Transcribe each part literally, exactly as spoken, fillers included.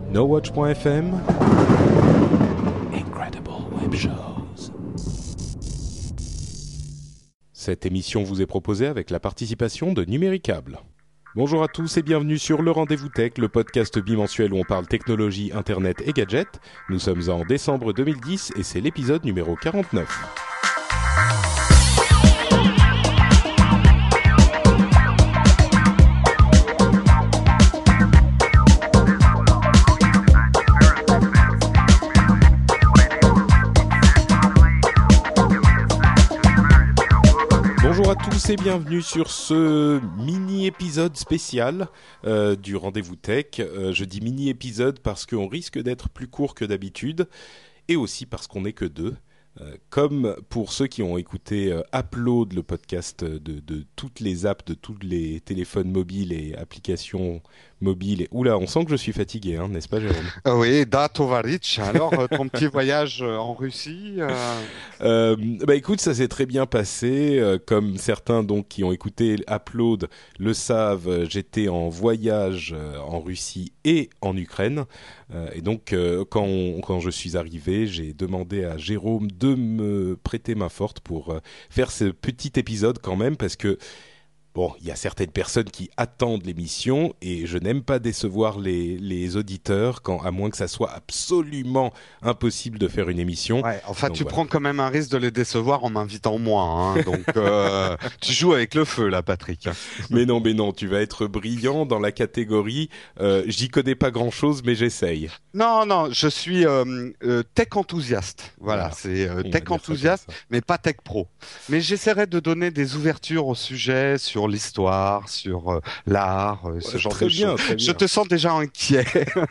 NoWatch point F M. Incredible Web Shows. Cette émission vous est proposée avec la participation de Numéricable. Bonjour à tous et bienvenue sur Le Rendez-vous Tech, le podcast bimensuel où on parle technologie, internet et gadgets. Nous sommes en décembre deux mille dix et c'est l'épisode numéro quarante-neuf. Bonjour à tous et bienvenue sur ce mini-épisode spécial euh, du Rendez-vous Tech. Euh, je dis mini-épisode parce qu'on risque d'être plus court que d'habitude et aussi parce qu'on n'est que deux. Euh, comme pour ceux qui ont écouté euh, Upload, le podcast de, de toutes les apps, de tous les téléphones mobiles et applications mobiles. Et... Oula, on sent que je suis fatigué, hein, n'est-ce pas, Jérôme ? Oui, Da Tovaric. Alors, euh, ton petit voyage euh, en Russie euh... Euh, bah écoute, ça s'est très bien passé. Euh, comme certains donc qui ont écouté Upload le savent, euh, j'étais en voyage euh, en Russie et en Ukraine. Euh, et donc, euh, quand, on, quand je suis arrivé, j'ai demandé à Jérôme de me prêter main forte pour euh, faire ce petit épisode quand même, parce que bon, il y a certaines personnes qui attendent l'émission et je n'aime pas décevoir les, les auditeurs, quand, à moins que ça soit absolument impossible de faire une émission. Ouais, enfin, donc, tu voilà. prends quand même un risque de les décevoir en m'invitant moi. Hein, donc, euh, tu joues avec le feu, là, Patrick. Mais non, mais non, tu vas être brillant dans la catégorie euh, « J'y connais pas grand-chose, mais j'essaye ». Non, non, je suis euh, euh, tech enthousiaste. Voilà, Voilà. c'est euh, On tech va dire ça enthousiaste, comme ça. mais pas tech pro. Mais j'essaierai de donner des ouvertures au sujet, sur l'histoire, sur euh, l'art, euh, ce Ouais, genre très de bien, choses. très Je bien. te sens déjà inquiet.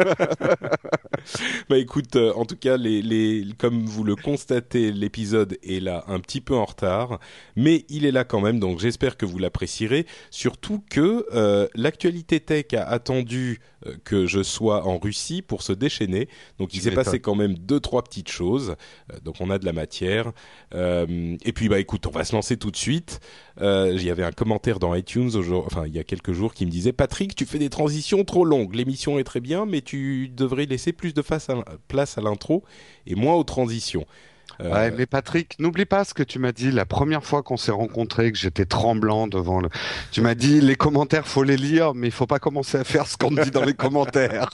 Bah écoute, euh, en tout cas, les, les, comme vous le constatez, l'épisode est là un petit peu en retard, mais il est là quand même, donc j'espère que vous l'apprécierez. Surtout que euh, l'actualité tech a attendu euh, que je sois en Russie pour se déchaîner, donc il Tu s'est passé m'étonnes. quand même deux trois petites choses, euh, donc on a de la matière. Euh, et puis bah écoute, on va se lancer tout de suite. Euh, il y avait un commentaire dans iTunes, aujourd'hui, enfin il y a quelques jours, qui me disait « Patrick, tu fais des transitions trop longues. L'émission est très bien, mais tu devrais laisser plus de face à, place à l'intro et moins aux transitions. » Ouais, Euh, mais Patrick, n'oublie pas ce que tu m'as dit la première fois qu'on s'est rencontrés, que j'étais tremblant devant le... Tu m'as dit, les commentaires, faut les lire, mais il faut pas commencer à faire ce qu'on dit dans les commentaires.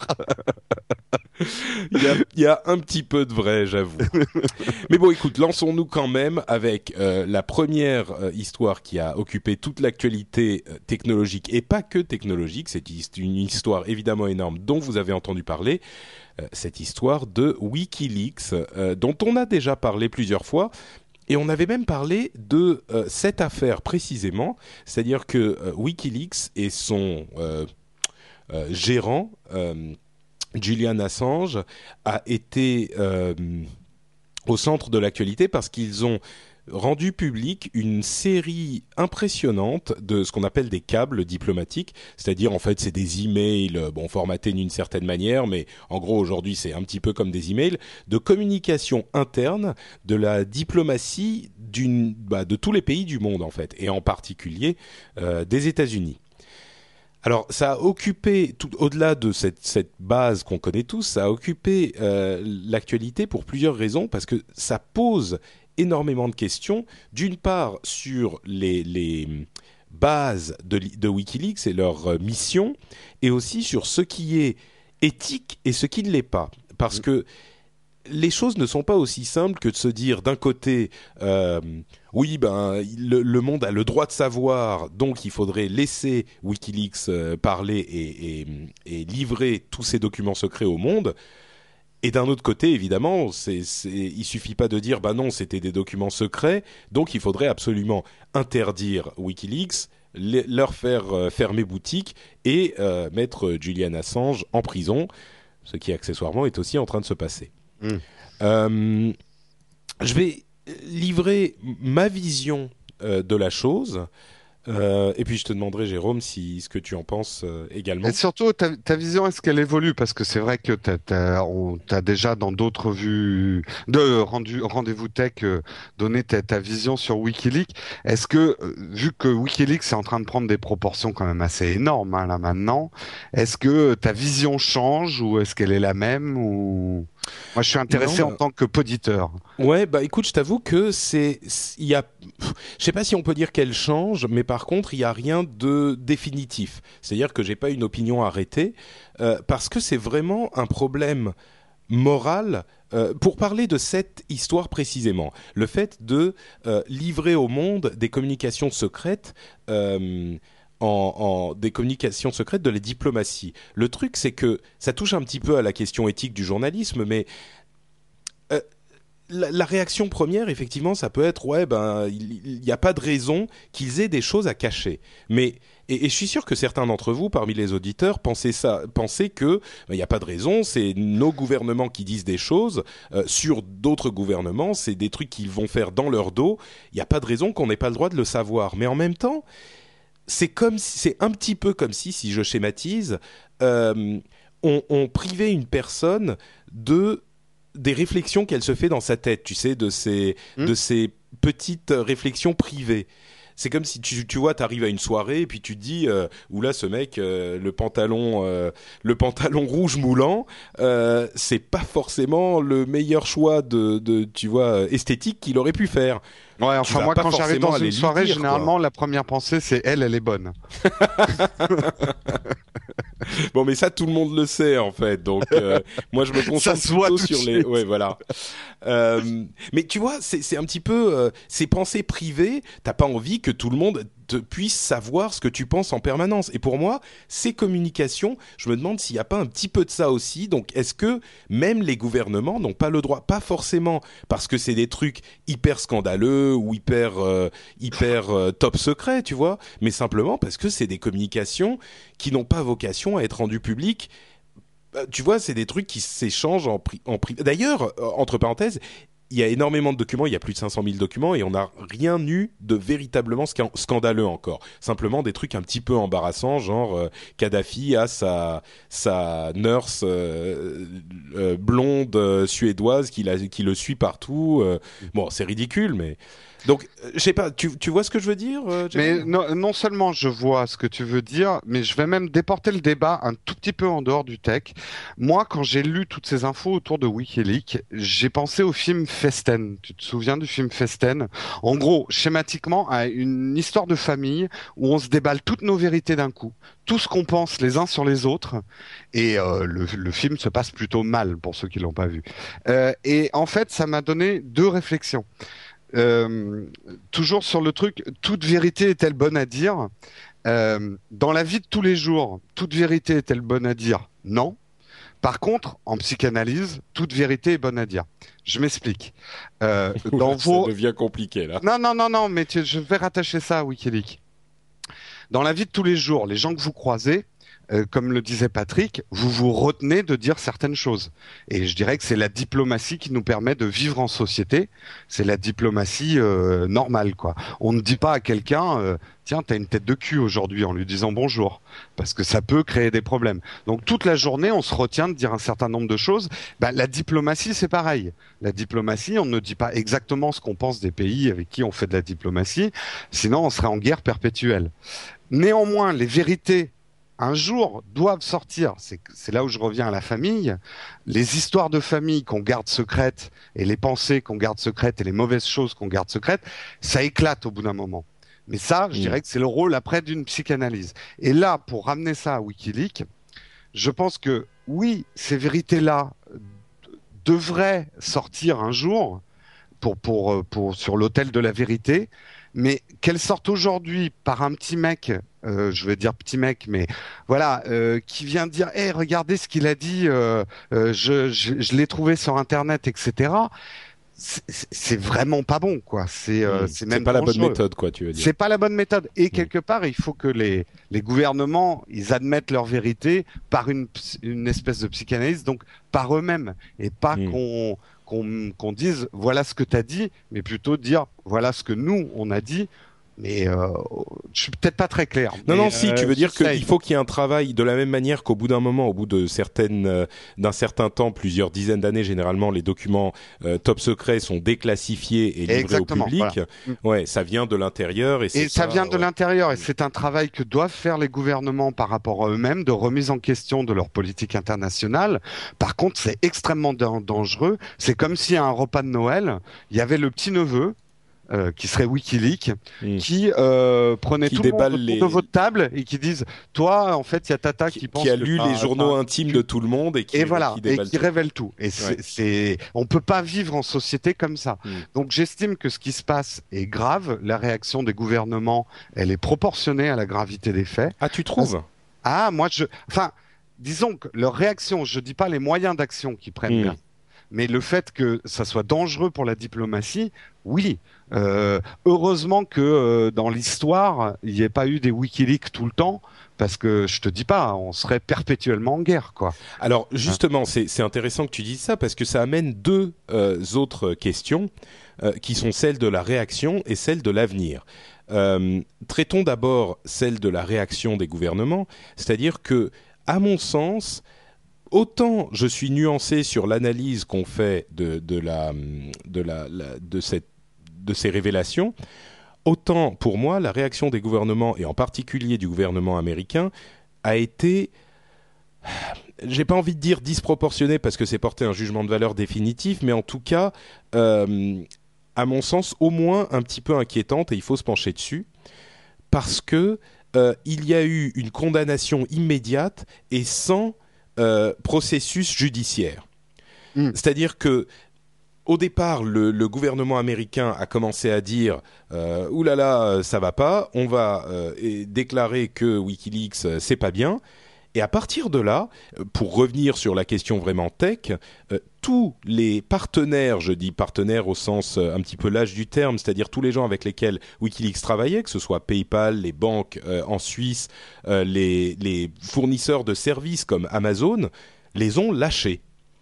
Il y a, il y a un petit peu de vrai, j'avoue. Mais bon, écoute, lançons-nous quand même avec euh, la première euh, histoire qui a occupé toute l'actualité euh, technologique, et pas que technologique. C'est une histoire évidemment énorme dont vous avez entendu parler. Euh, cette histoire de WikiLeaks, euh, dont on a déjà parlé plusieurs fois. Et on avait même parlé de euh, cette affaire précisément, c'est-à-dire que euh, WikiLeaks et son euh, euh, gérant, euh, Julian Assange, a été euh, au centre de l'actualité parce qu'ils ont rendu public une série impressionnante de ce qu'on appelle des câbles diplomatiques, c'est-à-dire en fait c'est des emails, bon formatés d'une certaine manière, mais en gros aujourd'hui c'est un petit peu comme des emails de communication interne de la diplomatie d'une, bah, de tous les pays du monde en fait, et en particulier euh, des États-Unis. Alors, ça a occupé, tout, au-delà de cette, cette base qu'on connaît tous, ça a occupé euh, l'actualité pour plusieurs raisons, parce que ça pose énormément de questions. D'une part, sur les, les bases de, de WikiLeaks et leur euh, mission, et aussi sur ce qui est éthique et ce qui ne l'est pas. Parce que les choses ne sont pas aussi simples que de se dire d'un côté euh, oui ben le, le monde a le droit de savoir, donc il faudrait laisser WikiLeaks euh, parler et, et, et livrer tous ces documents secrets au monde, et d'un autre côté évidemment c'est, c'est, il suffit pas de dire bah non c'était des documents secrets donc il faudrait absolument interdire WikiLeaks, les, leur faire euh, fermer boutique et euh, mettre Julian Assange en prison, ce qui accessoirement est aussi en train de se passer. Mm. Euh, je vais livrer ma vision euh, de la chose Euh, et puis je te demanderai, Jérôme, si ce que tu en penses euh, également. Et surtout, ta, ta vision, est-ce qu'elle évolue? Parce que c'est vrai que t'as, t'as, on t'a déjà dans d'autres vues de rendu, rendez-vous tech euh, donné ta, ta vision sur WikiLeaks. Est-ce que, euh, vu que WikiLeaks est en train de prendre des proportions quand même assez énormes hein, là maintenant, est-ce que ta vision change ou est-ce qu'elle est la même ou... Moi, je suis Non, intéressé en bah, tant que poditeur. ouais, bah écoute, je t'avoue que c'est, il y a, je sais pas si on peut dire qu'elle change, mais par contre, il y a rien de définitif. C'est-à-dire que j'ai pas une opinion arrêtée euh, parce que c'est vraiment un problème moral. Euh, pour parler de cette histoire précisément, le fait de euh, livrer au monde des communications secrètes. Euh, En, en des communications secrètes de la diplomatie. Le truc, c'est que ça touche un petit peu à la question éthique du journalisme, mais euh, la, la réaction première, effectivement, ça peut être ouais, ben, il n'y a pas de raison qu'ils aient des choses à cacher. Mais et, et je suis sûr que certains d'entre vous, parmi les auditeurs, pensaient ça, pensaient que ben, il n'y a pas de raison, c'est nos gouvernements qui disent des choses euh, sur d'autres gouvernements, c'est des trucs qu'ils vont faire dans leur dos. Il n'y a pas de raison qu'on n'ait pas le droit de le savoir. Mais en même temps, c'est comme si, c'est un petit peu comme si, si je schématise, euh, on, on privait une personne de des réflexions qu'elle se fait dans sa tête, tu sais, de ces Hmm. de ces petites réflexions privées. C'est comme si tu, tu vois, t'arrives à une soirée et puis tu te dis, euh, oula, ce mec, euh, le pantalon, euh, le pantalon rouge moulant, euh, c'est pas forcément le meilleur choix de, de tu vois, esthétique qu'il aurait pu faire. Ouais, Tu enfin vas moi pas quand j'arrive forcément dans aller une lui soirée, dire, quoi. généralement la première pensée c'est elle, elle est bonne. Bon, mais ça, tout le monde le sait en fait. Donc, euh, moi, je me Ça concentre se voit plutôt tout de sur les. suite. Ouais, voilà. Euh, mais tu vois, c'est c'est un petit peu euh, ces pensées privées. T'as pas envie que tout le monde te puisse savoir ce que tu penses en permanence. Et pour moi, ces communications, je me demande s'il n'y a pas un petit peu de ça aussi. Donc, est-ce que même les gouvernements n'ont pas le droit, pas forcément parce que c'est des trucs hyper scandaleux ou hyper euh, hyper euh, top secret, tu vois, mais simplement parce que c'est des communications qui n'ont pas vocation à être rendues publiques. Euh, Tu vois, c'est des trucs qui s'échangent en, pri- en privé. D'ailleurs, euh, entre parenthèses, il y a énormément de documents, il y a plus de cinq cent mille documents et on n'a rien eu de véritablement scan- scandaleux encore. Simplement des trucs un petit peu embarrassants, genre euh, Kadhafi a sa, sa nurse euh, euh, blonde euh, suédoise qui, la, qui le suit partout. euh. Bon, c'est ridicule, mais... Donc, euh, je sais pas, tu, tu vois ce que je veux dire, euh, Mais Jérôme? non, non seulement je vois ce que tu veux dire, mais je vais même déporter le débat un tout petit peu en dehors du tech. Moi, quand j'ai lu toutes ces infos autour de WikiLeaks, j'ai pensé au film Festen. Tu te souviens du film Festen? En gros, schématiquement, à une histoire de famille où on se déballe toutes nos vérités d'un coup, tout ce qu'on pense les uns sur les autres, et euh, le, le film se passe plutôt mal pour ceux qui l'ont pas vu. Euh, et en fait, ça m'a donné deux réflexions. Euh, Toujours sur le truc, toute vérité est-elle bonne à dire? Euh, dans la vie de tous les jours, toute vérité est-elle bonne à dire? Non. Par contre, en psychanalyse, toute vérité est bonne à dire. Je m'explique. Euh, dans Oula, ça vos... devient compliqué là. Non, non, non, non, mais tu- je vais rattacher ça à Wikileaks. Dans la vie de tous les jours, les gens que vous croisez, euh, comme le disait Patrick, vous vous retenez de dire certaines choses. Et je dirais que c'est la diplomatie qui nous permet de vivre en société. C'est la diplomatie euh, normale, quoi. On ne dit pas à quelqu'un, euh, tiens, t'as une tête de cul aujourd'hui en lui disant bonjour, parce que ça peut créer des problèmes. Donc toute la journée, on se retient de dire un certain nombre de choses. Bah, la diplomatie, c'est pareil. La diplomatie, on ne dit pas exactement ce qu'on pense des pays avec qui on fait de la diplomatie, sinon on serait en guerre perpétuelle. Néanmoins, les vérités, un jour, doivent sortir. C'est c'est là où je reviens à la famille. Les histoires de famille qu'on garde secrètes et les pensées qu'on garde secrètes et les mauvaises choses qu'on garde secrètes, ça éclate au bout d'un moment. Mais ça, je Mm. dirais que c'est le rôle après d'une psychanalyse. Et là, pour ramener ça à Wikileaks, je pense que oui, ces vérités-là euh, devraient sortir un jour pour, pour, euh, pour, sur l'autel de la vérité, mais qu'elle sorte aujourd'hui par un petit mec, euh, je veux dire petit mec, mais voilà, euh, qui vient dire, hey, regardez ce qu'il a dit, euh, euh, je, je, je l'ai trouvé sur Internet, et cetera. C'est c'est vraiment pas bon, quoi. C'est euh, Mm. c'est C'est même pas la bonne dangereux. méthode, quoi, tu veux dire. C'est pas la bonne méthode. Et Mm. quelque part, il faut que les, les gouvernements, ils admettent leur vérité par une, ps- une espèce de psychanalyse, donc par eux-mêmes, et pas Mm. qu'on qu'on qu'on dise voilà ce que tu as dit, mais plutôt dire voilà ce que nous on a dit Mais euh, je suis peut-être pas très clair. Non, mais, non, si, euh, tu veux dire j'essaye. qu'il faut qu'il y ait un travail de la même manière qu'au bout d'un moment, au bout de certaines, euh, d'un certain temps, plusieurs dizaines d'années, généralement, les documents euh, top secrets sont déclassifiés et livrés Exactement, au public. voilà. Ouais, ça vient de l'intérieur et c'est Et ça ça. vient de Ouais. l'intérieur, et c'est un travail que doivent faire les gouvernements par rapport à eux-mêmes, de remise en question de leur politique internationale. Par contre, c'est extrêmement dan- dangereux. C'est comme si à un repas de Noël, il y avait le petit-neveu, euh, qui serait Wikileaks, Mm. qui euh, prenait Qui tout le monde déballe autour de les, votre table et qui disent, toi, en fait, il y a Tata qui, qui qui pense a que lu les t'as- journaux t'as- intimes tu de tout le monde et et qui, voilà, qui et déballe qui tout. révèle tout. Et Ouais. c'est, c'est, on peut pas vivre en société comme ça. Mm. Donc j'estime que ce qui se passe est grave. La réaction des gouvernements, elle est proportionnée à la gravité des faits. Ah, tu Parce- trouves? Ah, moi je, enfin, disons que leur réaction, je dis pas les moyens d'action qu'ils prennent Mm. bien, mais le fait que ça soit dangereux pour la diplomatie, oui. Euh, heureusement que euh, dans l'histoire, il n'y ait pas eu des WikiLeaks tout le temps, parce que je te dis pas, on serait perpétuellement en guerre, quoi. Alors Hein. justement, c'est c'est intéressant que tu dises ça parce que ça amène deux euh, autres questions euh, qui sont celles de la réaction et celles de l'avenir. Euh, traitons d'abord celle de la réaction des gouvernements, c'est-à-dire que, à mon sens, autant je suis nuancé sur l'analyse qu'on fait de, de, la, de, la, la- de, cette, de ces révélations, autant pour moi la réaction des gouvernements, et en particulier du gouvernement américain, a été, j'ai pas envie de dire disproportionnée parce que c'est porter un jugement de valeur définitif, mais en tout cas, euh, à mon sens, au moins un petit peu inquiétante, et il faut se pencher dessus, parce que euh, il y a eu une condamnation immédiate et sans euh, processus judiciaire. Mm. C'est-à-dire que au départ, le, le gouvernement américain a commencé à dire euh, « Ouh là là, ça va pas, on va euh, et déclarer que Wikileaks, euh, c'est pas bien ». Et à partir de là, euh, pour revenir sur la question vraiment tech, euh, tous les partenaires, je dis partenaires au sens euh, un petit peu large du terme, c'est-à-dire tous les gens avec lesquels Wikileaks travaillait, que ce soit PayPal, les banques euh, en Suisse, euh, les, les fournisseurs de services comme Amazon, les ont lâchés.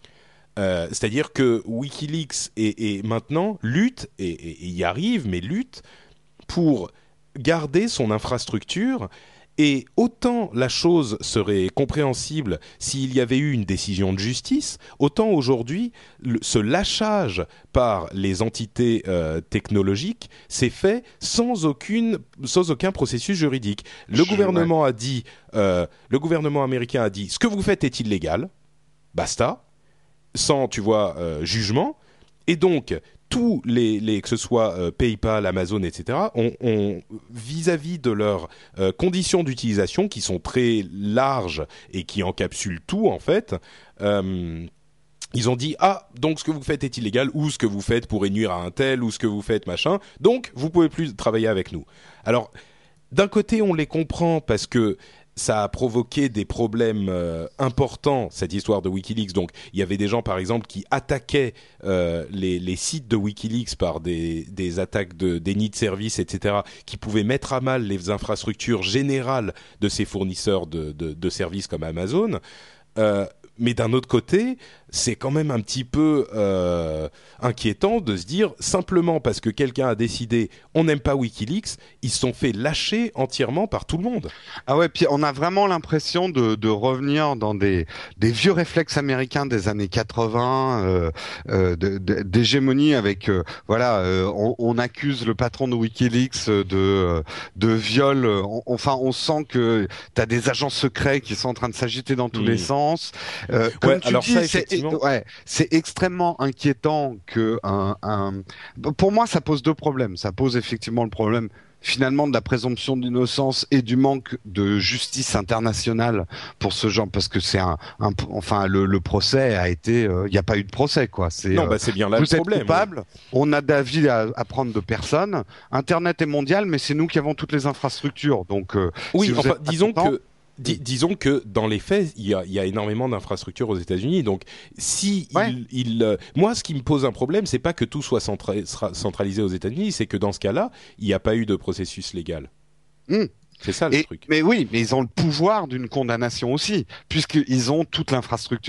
Euh, c'est-à-dire que Wikileaks est, est maintenant lutte, et, et, et y arrive, mais lutte pour garder son infrastructure. Et autant la chose serait compréhensible s'il y avait eu une décision de justice, autant aujourd'hui, le, ce lâchage par les entités euh, technologiques s'est fait sans, aucune, sans aucun processus juridique. Le Je- gouvernement a dit, euh, le gouvernement américain a dit, ce que vous faites est illégal, basta, sans, tu vois, euh, jugement. Et donc, tous les, les que ce soit euh, PayPal, Amazon, et cetera, ont, ont, vis-à-vis de leurs euh, conditions d'utilisation, qui sont très larges et qui encapsulent tout, en fait, euh, ils ont dit « Ah, donc ce que vous faites est illégal, ou ce que vous faites pourrait nuire à un tel, ou ce que vous faites, machin, donc vous pouvez plus travailler avec nous. » Alors, d'un côté, on les comprend parce que ça a provoqué des problèmes euh, importants, cette histoire de Wikileaks. Donc, il y avait des gens, par exemple, qui attaquaient euh, les, les sites de Wikileaks par des, des attaques de déni de service, et cetera, qui pouvaient mettre à mal les infrastructures générales de ces fournisseurs de, de, de services comme Amazon. Euh, mais d'un autre côté, c'est quand même un petit peu euh, inquiétant de se dire, simplement parce que quelqu'un a décidé on n'aime pas Wikileaks, ils se sont fait lâcher entièrement par tout le monde. Ah ouais, puis on a vraiment l'impression de, de revenir dans des, des vieux réflexes américains des années quatre-vingts, euh, euh, de- de- d'hégémonie avec, euh, voilà, euh, on, on accuse le patron de Wikileaks de, de viol. On- enfin, on sent que tu as des agents secrets qui sont en train de s'agiter dans tous Mmh. les sens. Euh, comme Ouais, tu alors dis, ça, c'est effectivement. ouais, c'est extrêmement inquiétant que un, un... Pour moi, ça pose deux problèmes. Ça pose effectivement le problème finalement de la présomption d'innocence et du manque de justice internationale pour ce genre, parce que c'est un, un enfin le, le procès a été, il euh, n'y a pas eu de procès quoi. C'est Non, euh, bah c'est bien là vous le êtes problème. coupable, on a d'avis à, à prendre de personne. Internet est mondial, mais c'est nous qui avons toutes les infrastructures. Donc euh, Oui, si vous enfin, êtes pas disons content, que Dis- disons que dans les faits, il y a, il y a énormément d'infrastructures aux États-Unis. Donc, si Ouais. il, il, euh, moi, ce qui me pose un problème, c'est pas que tout soit centra- sera centralisé aux États-Unis, c'est que dans ce cas-là, il n'y a pas eu de processus légal. Hmm. C'est ça le Et, truc. mais oui, mais ils ont le pouvoir d'une condamnation aussi, puisqu'ils ont toute l'infrastructure.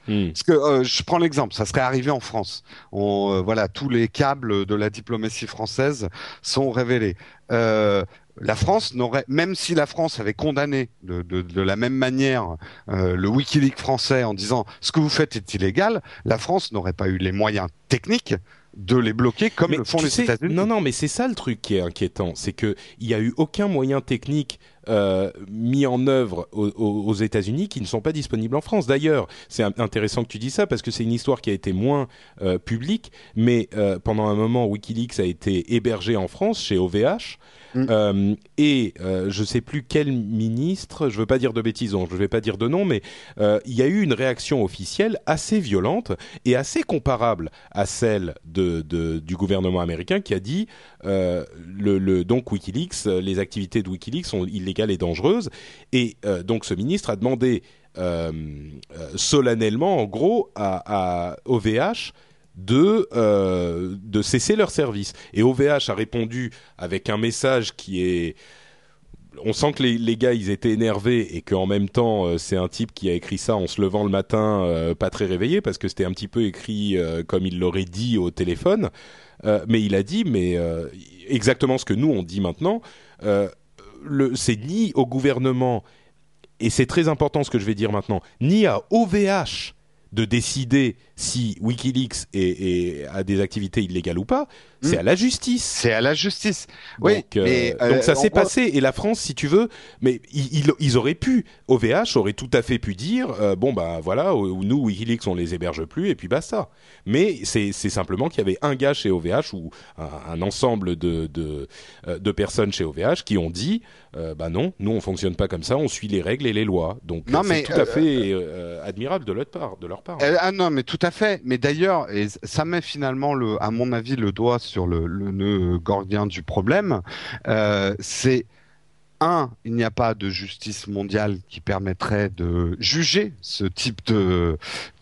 Mm. Parce que euh, je prends l'exemple, ça serait arrivé en France. On, euh, voilà, tous les câbles de la diplomatie française sont révélés. Euh, la France n'aurait, même si la France avait condamné de, de, de la même manière euh, le WikiLeaks français en disant ce que vous faites est illégal, la France n'aurait pas eu les moyens techniques de les bloquer comme Mais le font tu les sais, États-Unis. non, non, mais c'est ça le truc qui est inquiétant, c'est que il y a eu aucun moyen technique euh, mis en œuvre aux, aux, aux États-Unis qui ne sont pas disponibles en France. D'ailleurs, c'est intéressant que tu dis ça parce que c'est une histoire qui a été moins euh, publique, mais euh, pendant un moment, WikiLeaks a été hébergé en France chez O V H. Mm. Euh, et euh, je sais plus quel ministre, je veux pas dire de bêtises, donc je vais pas dire de nom, mais euh, il y a eu une réaction officielle assez violente et assez comparable à celle de, de, du gouvernement américain qui a dit euh, le, le, donc WikiLeaks, les activités de WikiLeaks sont illégales et dangereuses. Et euh, donc ce ministre a demandé euh, euh, solennellement, en gros, à, à O V H de euh, de cesser leur service. Et O V H a répondu avec un message qui est, on sent que les, les gars ils étaient énervés et qu'en même temps euh, c'est un type qui a écrit ça en se levant le matin euh, pas très réveillé parce que c'était un petit peu écrit euh, comme il l'aurait dit au téléphone. Euh, mais il a dit mais euh, exactement ce que nous on dit maintenant. Euh, le, c'est ni au gouvernement, et c'est très important ce que je vais dire maintenant, ni à O V H de décider si WikiLeaks est, est, a des activités illégales ou pas, mmh. c'est à la justice. C'est à la justice. Donc, oui, euh, mais, euh, donc ça s'est gros... passé. Et la France, si tu veux, mais ils, ils auraient pu, O V H aurait tout à fait pu dire, euh, bon bah voilà, nous WikiLeaks on les héberge plus et puis basta. Mais c'est, c'est simplement qu'il y avait un gars chez O V H ou un, un ensemble de, de, de personnes chez O V H qui ont dit, euh, bah non, nous on fonctionne pas comme ça, on suit les règles et les lois. Donc non, c'est mais, tout euh, à fait euh, admirable de leur part, de leur part. Euh, ah non, mais tout à fait. Mais d'ailleurs, et ça met finalement, le, à mon avis, le doigt sur le, le nœud gordien du problème. Euh, c'est un, il n'y a pas de justice mondiale qui permettrait de juger ce type de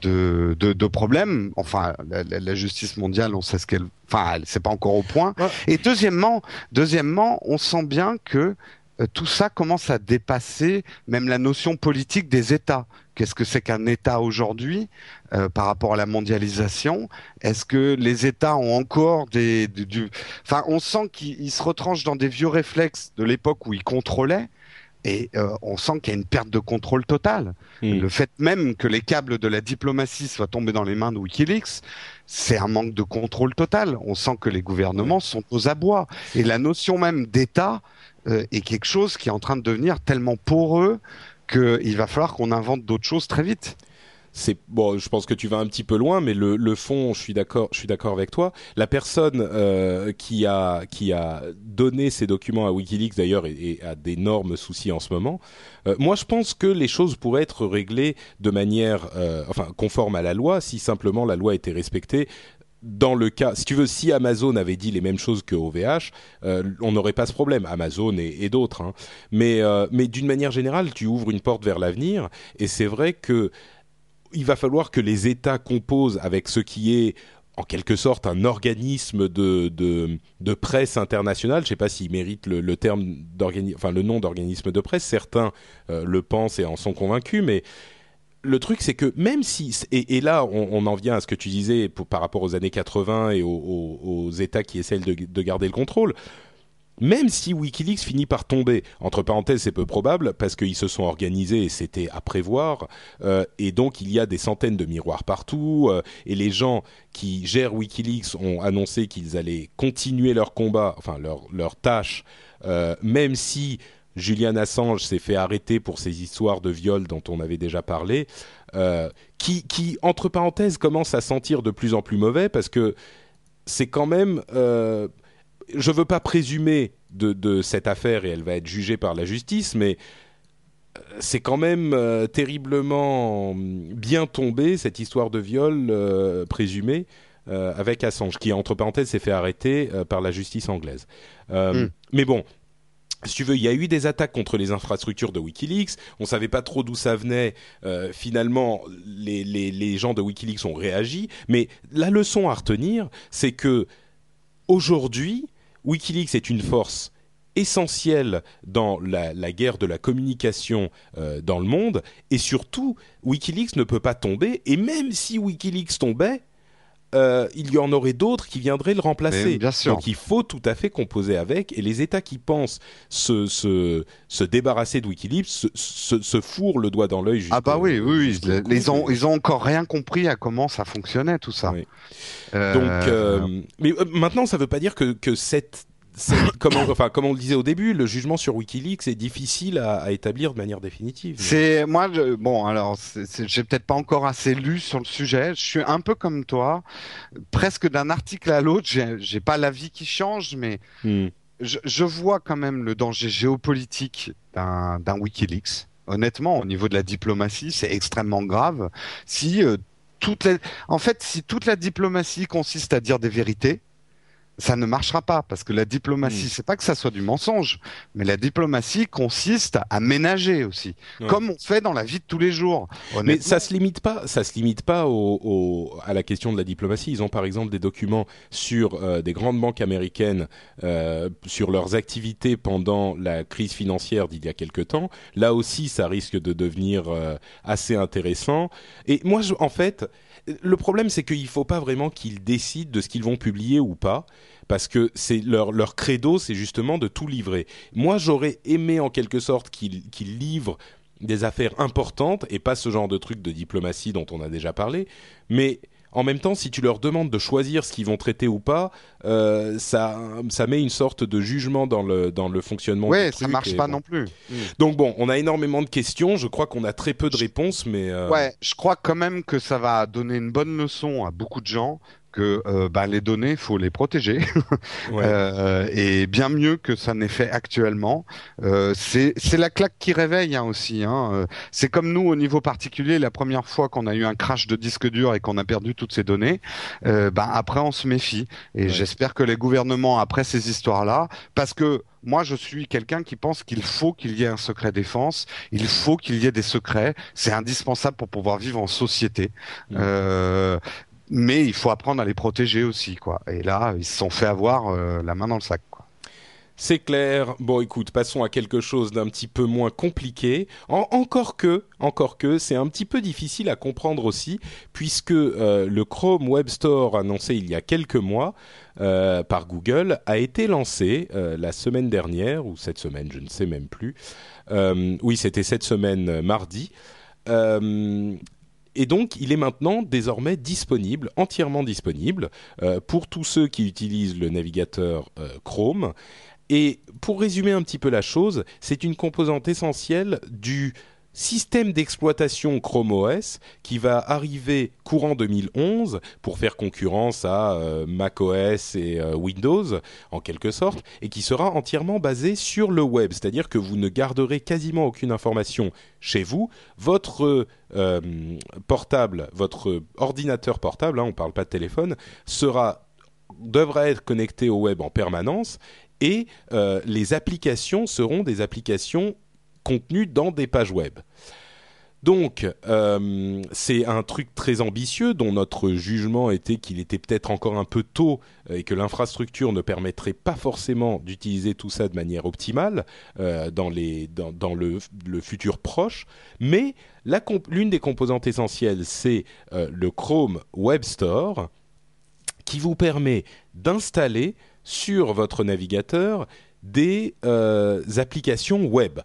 de de, de problème. Enfin, la, la, la justice mondiale, on sait ce qu'elle. Enfin, c'est pas encore au point. Ouais. Et deuxièmement, deuxièmement, on sent bien que euh, tout ça commence à dépasser même la notion politique des États. Qu'est-ce que c'est qu'un État aujourd'hui euh, par rapport à la mondialisation? Est-ce que les États ont encore des... Du, du... Enfin, on sent qu'ils se retranchent dans des vieux réflexes de l'époque où ils contrôlaient, et euh, on sent qu'il y a une perte de contrôle totale. Mmh. Le fait même que les câbles de la diplomatie soient tombés dans les mains de WikiLeaks, c'est un manque de contrôle total. On sent que les gouvernements ouais. sont aux abois. Et la notion même d'État euh, est quelque chose qui est en train de devenir tellement poreux qu'il va falloir qu'on invente d'autres choses très vite. C'est bon, je pense que tu vas un petit peu loin, mais le, le fond, je suis d'accord, je suis d'accord avec toi. La personne euh, qui a qui a donné ces documents à WikiLeaks d'ailleurs et, et a d'énormes soucis en ce moment. Euh, moi, je pense que les choses pourraient être réglées de manière, euh, enfin, conforme à la loi, si simplement la loi était respectée. Dans le cas, si tu veux, si Amazon avait dit les mêmes choses que O V H, euh, on n'aurait pas ce problème, Amazon et, et d'autres. Hein. Mais, euh, mais d'une manière générale, tu ouvres une porte vers l'avenir, et c'est vrai que il va falloir que les États composent avec ce qui est en quelque sorte un organisme de, de, de presse internationale. Je ne sais pas s'il mérite le, le terme d'organi- enfin le nom d'organisme de presse. Certains euh, le pensent et en sont convaincus, mais le truc, c'est que même si... Et, et là, on, on en vient à ce que tu disais pour, par rapport aux années quatre-vingts et aux, aux, aux États qui essaient de, de garder le contrôle. Même si WikiLeaks finit par tomber, entre parenthèses, c'est peu probable, parce qu'ils se sont organisés et c'était à prévoir, euh, et donc il y a des centaines de miroirs partout, euh, et les gens qui gèrent WikiLeaks ont annoncé qu'ils allaient continuer leur combat, enfin leur, leur tâche, euh, même si Julian Assange s'est fait arrêter pour ces histoires de viol dont on avait déjà parlé, euh, qui, qui, entre parenthèses, commence à sentir de plus en plus mauvais, parce que c'est quand même... Euh, je ne veux pas présumer de, de cette affaire et elle va être jugée par la justice, mais c'est quand même euh, terriblement bien tombé, cette histoire de viol euh, présumé euh, avec Assange, qui, entre parenthèses, s'est fait arrêter euh, par la justice anglaise. Euh, mm. Mais bon, si tu veux, il y a eu des attaques contre les infrastructures de WikiLeaks. On ne savait pas trop d'où ça venait. Euh, finalement, les, les, les gens de WikiLeaks ont réagi. Mais la leçon à retenir, c'est que aujourd'hui, WikiLeaks est une force essentiel dans la, la guerre de la communication euh, dans le monde. Et surtout, WikiLeaks ne peut pas tomber. Et même si WikiLeaks tombait, Euh, il y en aurait d'autres qui viendraient le remplacer. Bien sûr. Donc il faut tout à fait composer avec. Et les États qui pensent se, se, se débarrasser de WikiLeaks se, se, se fourrent le doigt dans l'œil. Ah bah oui, oui, oui. Ils ont, ils ont encore rien compris à comment ça fonctionnait tout ça. Oui. Euh... Donc, euh, mais euh, maintenant, ça ne veut pas dire que, que cette C'est, comme, on, enfin, comme on le disait au début, le jugement sur WikiLeaks est difficile à, à établir de manière définitive. Mais... C'est moi, je, bon, alors, c'est, c'est, j'ai peut-être pas encore assez lu sur le sujet. Je suis un peu comme toi, presque d'un article à l'autre. J'ai, j'ai pas l'avis qui change, mais hmm. je, je vois quand même le danger géopolitique d'un, d'un WikiLeaks. Honnêtement, au niveau de la diplomatie, c'est extrêmement grave. Si euh, toute la, en fait, si toute la diplomatie consiste à dire des vérités, ça ne marchera pas, parce que la diplomatie, mmh. c'est pas que ça soit du mensonge, mais la diplomatie consiste à ménager aussi, ouais. comme on fait dans la vie de tous les jours. Mais ça se limite pas, ça se limite pas au, au, à la question de la diplomatie. Ils ont par exemple des documents sur euh, des grandes banques américaines, euh, sur leurs activités pendant la crise financière d'il y a quelque temps. Là aussi, ça risque de devenir euh, assez intéressant. Et moi, je, en fait, le problème, c'est qu'il faut pas vraiment qu'ils décident de ce qu'ils vont publier ou pas. Parce que c'est leur, leur credo, c'est justement de tout livrer. Moi, j'aurais aimé en quelque sorte qu'ils, qu'ils livrent des affaires importantes et pas ce genre de truc de diplomatie dont on a déjà parlé. Mais en même temps, si tu leur demandes de choisir ce qu'ils vont traiter ou pas, euh, ça, ça met une sorte de jugement dans le, dans le fonctionnement ouais, du truc. Ouais, ça marche pas bon. non plus. Mmh. Donc bon, on a énormément de questions. Je crois qu'on a très peu de réponses, mais... Euh... Ouais, je crois quand même que ça va donner une bonne leçon à beaucoup de gens que euh, bah, les données, faut les protéger, ouais. euh, et bien mieux que ça n'est fait actuellement. Euh, c'est c'est la claque qui réveille hein, aussi. Hein. C'est comme nous au niveau particulier, la première fois qu'on a eu un crash de disque dur et qu'on a perdu toutes ces données, euh, bah, après on se méfie. Et ouais. j'espère que les gouvernements, après ces histoires-là, parce que moi, je suis quelqu'un qui pense qu'il faut qu'il y ait un secret défense, il faut qu'il y ait des secrets, c'est indispensable pour pouvoir vivre en société. Mmh. Euh, mais il faut apprendre à les protéger aussi, quoi. Et là, ils se sont fait avoir euh, la main dans le sac, quoi. C'est clair. Bon, écoute, passons à quelque chose d'un petit peu moins compliqué. En, encore que, encore que, c'est un petit peu difficile à comprendre aussi, puisque euh, le Chrome Web Store annoncé il y a quelques mois euh, par Google a été lancé euh, la semaine dernière ou cette semaine, je ne sais même plus. Euh, oui, c'était cette semaine, euh, mardi. Euh, Et donc, il est maintenant désormais disponible, entièrement disponible, euh, pour tous ceux qui utilisent le navigateur euh, Chrome. Et pour résumer un petit peu la chose, c'est une composante essentielle du système d'exploitation Chrome O S qui va arriver courant deux mille onze pour faire concurrence à euh, macOS et euh, Windows en quelque sorte, et qui sera entièrement basé sur le web, c'est-à-dire que vous ne garderez quasiment aucune information chez vous. Votre euh, portable, votre ordinateur portable, hein, on ne parle pas de téléphone, sera devra être connecté au web en permanence, et euh, les applications seront des applications contenu dans des pages web. Donc, euh, c'est un truc très ambitieux dont notre jugement était qu'il était peut-être encore un peu tôt et que l'infrastructure ne permettrait pas forcément d'utiliser tout ça de manière optimale euh, dans, les, dans, dans le, le futur proche. Mais la comp- l'une des composantes essentielles, c'est euh, le Chrome Web Store qui vous permet d'installer sur votre navigateur des euh, applications web.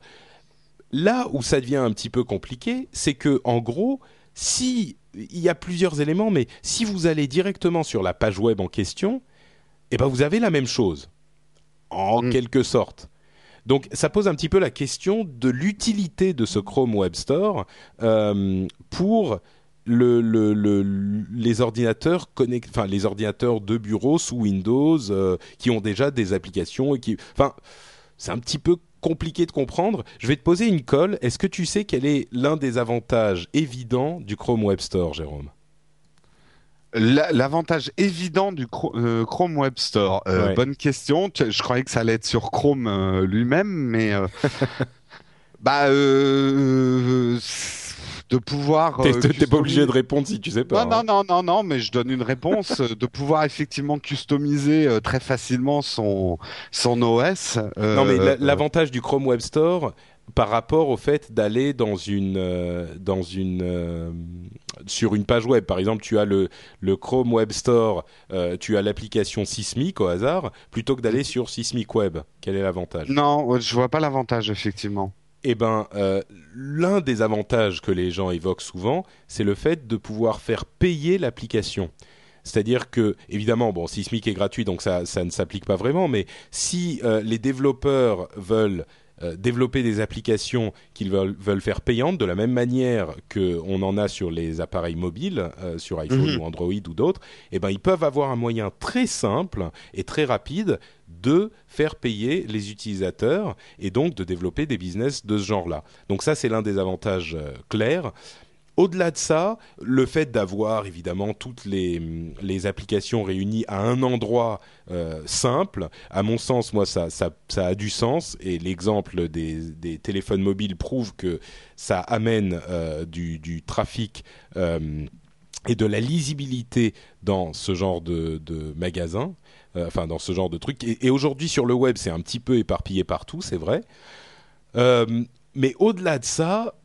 Là où ça devient un petit peu compliqué, c'est que en gros, si il y a plusieurs éléments, mais si vous allez directement sur la page web en question, eh ben vous avez la même chose, en mmh. quelque sorte. Donc ça pose un petit peu la question de l'utilité de ce Chrome Web Store euh, pour le, le, le, les ordinateurs connect... enfin les ordinateurs de bureau sous Windows euh, qui ont déjà des applications et qui, enfin, c'est un petit peu compliqué de comprendre. Je vais te poser une colle. Est-ce que tu sais quel est l'un des avantages évidents du Chrome Web Store, Jérôme ? L'avantage évident du Chrome Web Store, euh, ouais. Bonne question. Je croyais que ça allait être sur Chrome euh, lui-même, mais euh, bah euh, de pouvoir. T'es, euh, t'es pas customiser- obligé de répondre si tu sais pas. Non, non, hein. non, non, non, mais je donne une réponse, euh, de pouvoir effectivement customiser euh, très facilement son, son O S. Non, mais Euh, la- l'avantage du Chrome Web Store par rapport au fait d'aller dans une euh, dans une euh, sur une page web, par exemple, tu as le le Chrome Web Store, euh, tu as l'application Sysmic au hasard, plutôt que d'aller sur Sysmic Web. Quel est l'avantage? non, ouais, je vois pas l'avantage, effectivement. Eh ben, euh, l'un des avantages que les gens évoquent souvent, c'est le fait de pouvoir faire payer l'application. C'est-à-dire que, évidemment, bon, Sysmic est gratuit, donc ça, ça ne s'applique pas vraiment, mais si euh, les développeurs veulent euh, développer des applications qu'ils veulent, veulent faire payantes, de la même manière qu'on en a sur les appareils mobiles, euh, sur iPhone Mhm. ou Android ou d'autres, eh ben, ils peuvent avoir un moyen très simple et très rapide de faire payer les utilisateurs et donc de développer des business de ce genre-là. Donc ça, c'est l'un des avantages euh, clairs. Au-delà de ça, le fait d'avoir évidemment toutes les, les applications réunies à un endroit euh, simple, à mon sens, moi, ça, ça, ça a du sens. Et l'exemple des, des téléphones mobiles prouve que ça amène euh, du, du trafic euh, et de la lisibilité dans ce genre de, de magasin, euh, enfin dans ce genre de truc. Et, et aujourd'hui, sur le web, c'est un petit peu éparpillé partout, c'est vrai. Euh, mais au-delà de ça,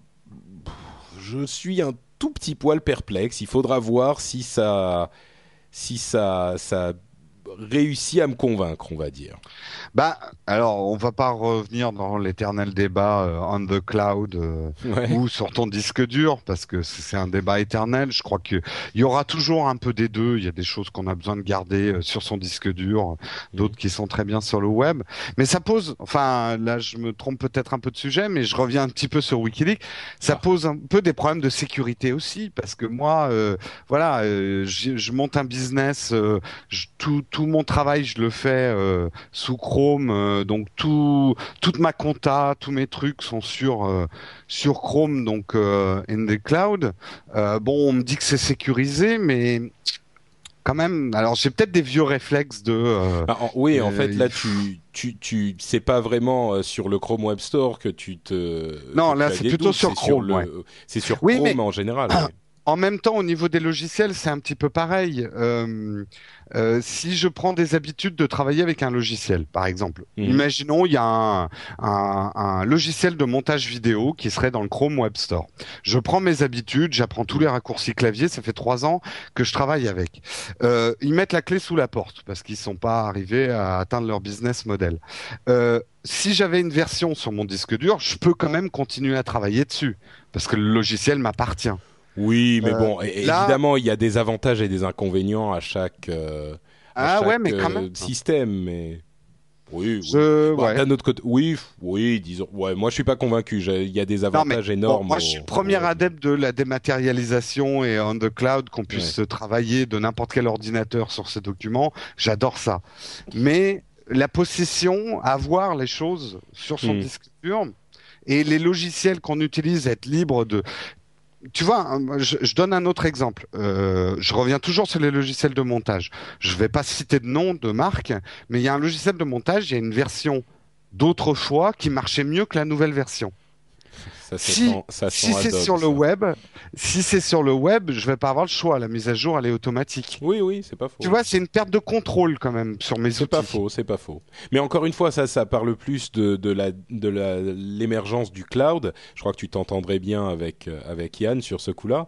je suis un tout petit poil perplexe. Il faudra voir si ça, si ça, ça réussit à me convaincre, on va dire. Bah, alors, on va pas revenir dans l'éternel débat euh, on the cloud euh, Ouais. ou sur ton disque dur, parce que c'est c'est un débat éternel. Je crois que il y aura toujours un peu des deux. Il y a des choses qu'on a besoin de garder euh, sur son disque dur, d'autres qui sont très bien sur le web. Mais ça pose, enfin, là, je me trompe peut-être un peu de sujet, mais je reviens un petit peu sur Wikileaks. Ça Ah. pose un peu des problèmes de sécurité aussi, parce que moi, euh, voilà, euh, je, je monte un business, euh, je- tout, tout mon travail, je le fais euh, sous Chrome, euh, donc tout, toute ma compta, tous mes trucs sont sur euh, sur Chrome, donc euh, in the cloud. Euh, bon, on me dit que c'est sécurisé, mais quand même, alors j'ai peut-être des vieux réflexes de. Euh, Ah, en- oui, en fait, euh, là, tu, tu, tu, c'est pas vraiment euh, sur le Chrome Web Store que tu te, que non, tu là as c'est des plutôt doutes. sur C'est sur Chrome, ouais. le, c'est sur Oui, Chrome mais en général. Ouais. en même temps, au niveau des logiciels, c'est un petit peu pareil. Euh, euh, si je prends des habitudes de travailler avec un logiciel, par exemple, Mhm. imaginons il y a un, un- un logiciel de montage vidéo qui serait dans le Chrome Web Store. Je prends mes habitudes, j'apprends tous les raccourcis clavier. Ça fait trois ans que je travaille avec. Euh, ils mettent la clé sous la porte parce qu'ils sont pas arrivés à atteindre leur business model. Euh, si j'avais une version sur mon disque dur, je peux quand même continuer à travailler dessus parce que le logiciel m'appartient. Oui, mais Euh, bon, é- là, évidemment, il y a des avantages et des inconvénients à chaque, euh, à ah ouais, chaque mais quand même. euh, système. Mais oui, oui. Je, Bah, ouais. d'un autre côté, oui, f- oui, disons. Ouais, moi, je suis pas convaincu. J'ai- Il y a des Non, mais avantages bon, énormes moi, je suis au, le au premier web. adepte de la dématérialisation et on the cloud, qu'on Ouais. puisse travailler de n'importe quel ordinateur sur ces documents. J'adore ça. Mais la possession, avoir les choses sur son Hmm. disque dur et les logiciels qu'on utilise, être libre de. Tu vois, hein, je, je donne un autre exemple. Euh, je reviens toujours sur les logiciels de montage. Je vais pas citer de nom de marque, mais il y a un logiciel de montage, il y a une version d'autrefois qui marchait mieux que la nouvelle version. Ça, ça Si, sent, ça sent si c'est Adobe, sur le ça. web, si c'est sur le web, je vais pas avoir le choix. La mise à jour, elle est automatique. Oui, oui, c'est pas Tu faux. vois, c'est une perte de contrôle quand même sur mes C'est pas outils. faux, c'est pas faux. Mais encore une fois, ça, ça parle plus de, de la, de la, l'émergence du cloud. Je crois que tu t'entendrais bien avec, euh, avec Yann sur ce coup-là,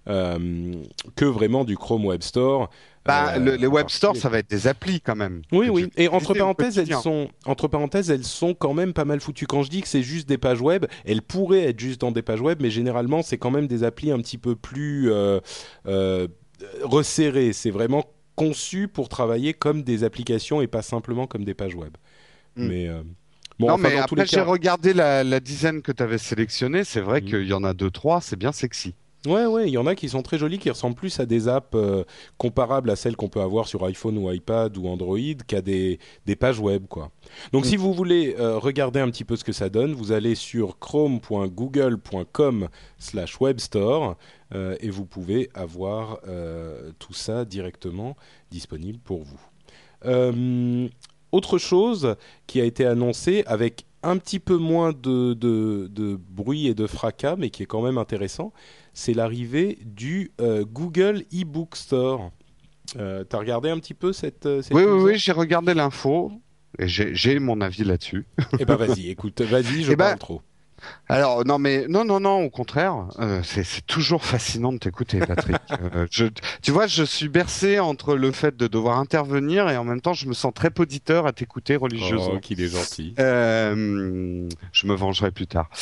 euh, que vraiment du Chrome Web Store, Bah, euh, le- les en web stores, particulier, ça quoi. va être des applis quand même Oui, que tu oui. vas Et entre utiliser au parenthèses, elles quotidien. sont, entre parenthèses, elles sont quand même pas mal foutues. Quand je dis que c'est juste des pages web, elles pourraient être juste dans des pages web, mais généralement, c'est quand même des applis un petit peu plus euh, euh, resserrées. C'est vraiment conçu pour travailler comme des applications et pas simplement comme des pages web. Hmm. Mais euh, bon, Non, enfin, mais dans tous les après, j'ai cas. regardé la, la dizaine que tu avais sélectionnée. C'est vrai Mhm. qu'il y en a deux, trois. C'est bien sexy. Ouais, ouais, il y en a qui sont très jolies, qui ressemblent plus à des apps euh, comparables à celles qu'on peut avoir sur iPhone ou iPad ou Android qu'à des, des pages web, quoi. Donc, Hmm. si vous voulez euh, regarder un petit peu ce que ça donne, vous allez sur chrome point google point com slash webstore euh, et vous pouvez avoir euh, tout ça directement disponible pour vous. Euh, Autre chose qui a été annoncée avec un petit peu moins de, de, de bruit et de fracas, mais qui est quand même intéressant, c'est l'arrivée du euh, Google eBook Store. Euh, t'as regardé un petit peu cette, cette Oui, news oui, oui, j'ai regardé l'info et j'ai, j'ai mon avis là-dessus. Eh ben vas-y, écoute, vas-y, je Eh parle ben, trop. alors non, mais non, non, non, au contraire, euh, c'est, c'est toujours fascinant de t'écouter, Patrick. Euh, je, tu vois, je suis bercé entre le fait de devoir intervenir et en même temps, je me sens très poditeur à t'écouter Oh, religieusement. qu'il est gentil. Euh, je me vengerai plus tard.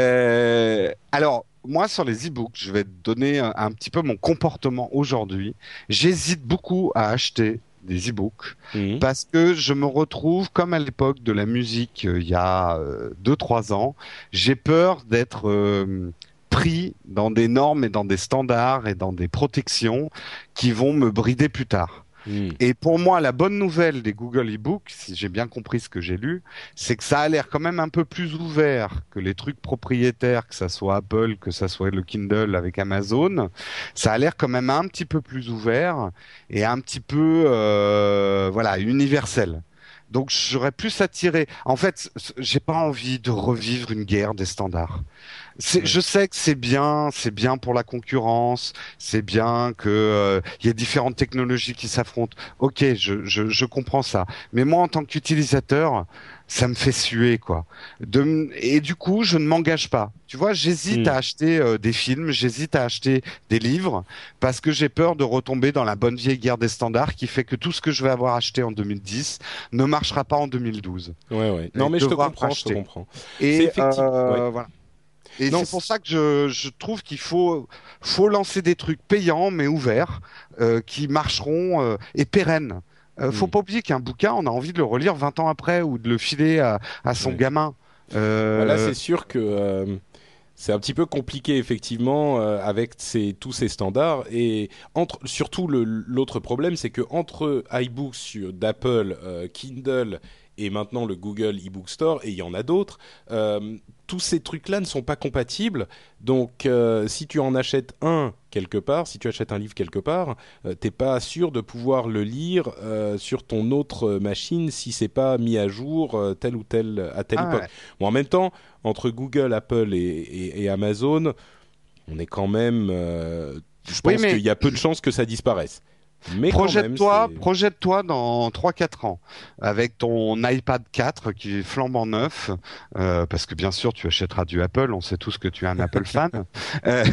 Euh, alors, moi, sur les e-books, je vais te donner un, un petit peu mon comportement aujourd'hui. J'hésite beaucoup à acheter des e-books Mhm. parce que je me retrouve comme à l'époque de la musique euh, il y a euh, deux trois ans. J'ai peur d'être euh, pris dans des normes et dans des standards et dans des protections qui vont me brider plus tard. Mhm. Et pour moi, la bonne nouvelle des Google eBooks, si j'ai bien compris ce que j'ai lu, c'est que ça a l'air quand même un peu plus ouvert que les trucs propriétaires, que ça soit Apple, que ça soit le Kindle avec Amazon. Ça a l'air quand même un petit peu plus ouvert et un petit peu, euh, voilà, universel. Donc j'aurais plus attiré. En fait, j'ai pas envie de revivre une guerre des standards. C'est, Ouais. je sais que c'est bien, c'est bien pour la concurrence, c'est bien que euh, il y a différentes technologies qui s'affrontent. Ok, je, je, je comprends ça. Mais moi, en tant qu'utilisateur, ça me fait suer, quoi. De, m- et du coup, je ne m'engage pas. Tu vois, j'hésite à Mhm. acheter euh, des films, j'hésite à acheter des livres, parce que j'ai peur de retomber dans la bonne vieille guerre des standards qui fait que tout ce que je vais avoir acheté en deux mille dix ne marchera pas en deux mille douze. Ouais, ouais. Et Non, mais je te devoir comprends, je te racheter. comprends. C'est Et effectif. Ouais. euh, voilà. Et Non. c'est c- pour ça que je, je trouve qu'il faut, faut lancer des trucs payants mais ouverts, euh, qui marcheront euh, et pérennes. Euh, faut Mhm. pas oublier qu'un bouquin, on a envie de le relire vingt ans après ou de le filer à, à son Ouais. gamin. Bah là, Euh, c'est sûr que euh, c'est un petit peu compliqué effectivement euh, avec ces, tous ces standards et entre surtout le, l'autre problème, c'est que entre iBooks sur- d'Apple, euh, Kindle et maintenant le Google eBook Store et il y en a d'autres, euh, tous ces trucs-là ne sont pas compatibles. Donc, euh, si tu en achètes un quelque part, si tu achètes un livre quelque part, euh, t'es pas sûr de pouvoir le lire euh, sur ton autre machine si c'est pas mis à jour euh, telle ou telle à telle ah époque. ouais. Bon, en même temps entre Google, Apple et, et- et Amazon, on est quand même. Euh, je Oui, pense qu'il mais y a peu de chances que ça disparaisse. Mais quand même, projette-toi, c'est. projette-toi dans trois quatre ans avec ton iPad quatre qui est flambant neuf, euh, parce que bien sûr tu achèteras du Apple, on sait tous que tu es un Apple fan. Euh,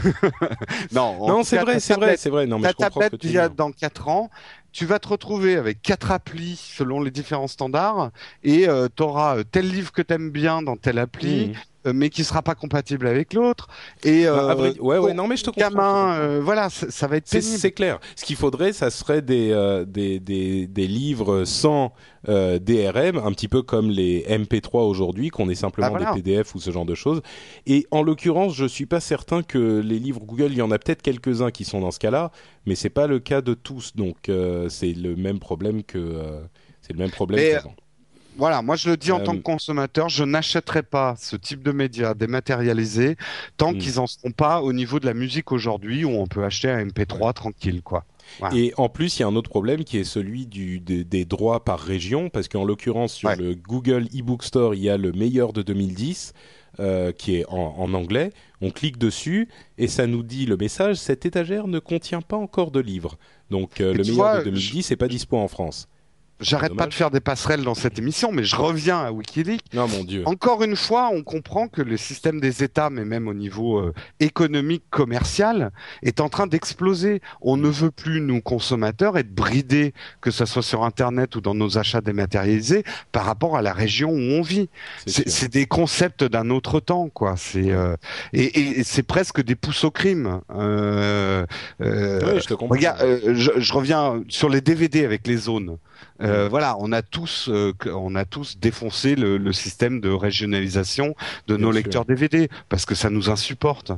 non, en Non, tout c'est cas vrai, ta c'est vrai, tablette, c'est vrai. Non, mais ta je comprends ce que tablette tu d'il veux y a dire. dans quatre ans, tu vas te retrouver avec quatre applis selon les différents standards et tu auras tel livre que tu aimes bien dans telle appli, Mhm. euh, mais qui sera pas compatible avec l'autre. Et Ben, à euh, vrai, ouais, ouais. ton Non, mais je te comprends, je te gamin, comprends. euh, voilà, ça, ça va être C'est pénible. c'est clair. Ce qu'il faudrait, ça serait des, euh, des, des, des livres sans euh, D R M, un petit peu comme les M P trois aujourd'hui, qu'on ait Ah simplement des voilà. P D F ou ce genre de choses. Et en l'occurrence, je suis pas certain que les livres Google, il y en a peut-être quelques-uns qui sont dans ce cas-là, mais c'est pas le cas de tous. Donc euh, c'est le même problème que euh, c'est le même problème Mais qu'avant. voilà, moi je le dis en tant Euh, que consommateur, je n'achèterai pas ce type de médias dématérialisés tant hmm. qu'ils en seront pas au niveau de la musique aujourd'hui où on peut acheter un Ouais. M P trois tranquille, quoi. Voilà. Et en plus, il y a un autre problème qui est celui du, des, des droits par région, parce qu'en l'occurrence, sur Ouais. le Google eBook Store, il y a le meilleur de deux mille dix, euh, qui est en, en anglais. On clique dessus et ça nous dit le message, cette étagère ne contient pas encore de livres. Donc euh, Et le tu meilleur de vois, je- deux mille dix n'est pas dispo en France. C'est j'arrête pas de dommage. faire des passerelles dans cette émission, mais je reviens à Wikileaks. Non, mon Dieu. Encore une fois, on comprend que le système des États, mais même au niveau euh, économique, commercial, est en train d'exploser. On ne Mm. veut plus, nous, consommateurs, être bridés, que ce soit sur Internet ou dans nos achats dématérialisés, par rapport à la région où on vit. C'est C'est sûr. c'est des concepts d'un autre temps, quoi. C'est Ouais. euh, et, et c'est presque des pousses au crime. Euh, Oui, euh, je te comprends. regarde, Ouais. euh, je, je reviens sur les D V D avec les zones. Mm. Euh, voilà, on a tous, euh, que- on a tous défoncé le, le système de régionalisation de Bien nos sûr. lecteurs D V D parce que ça nous insupporte.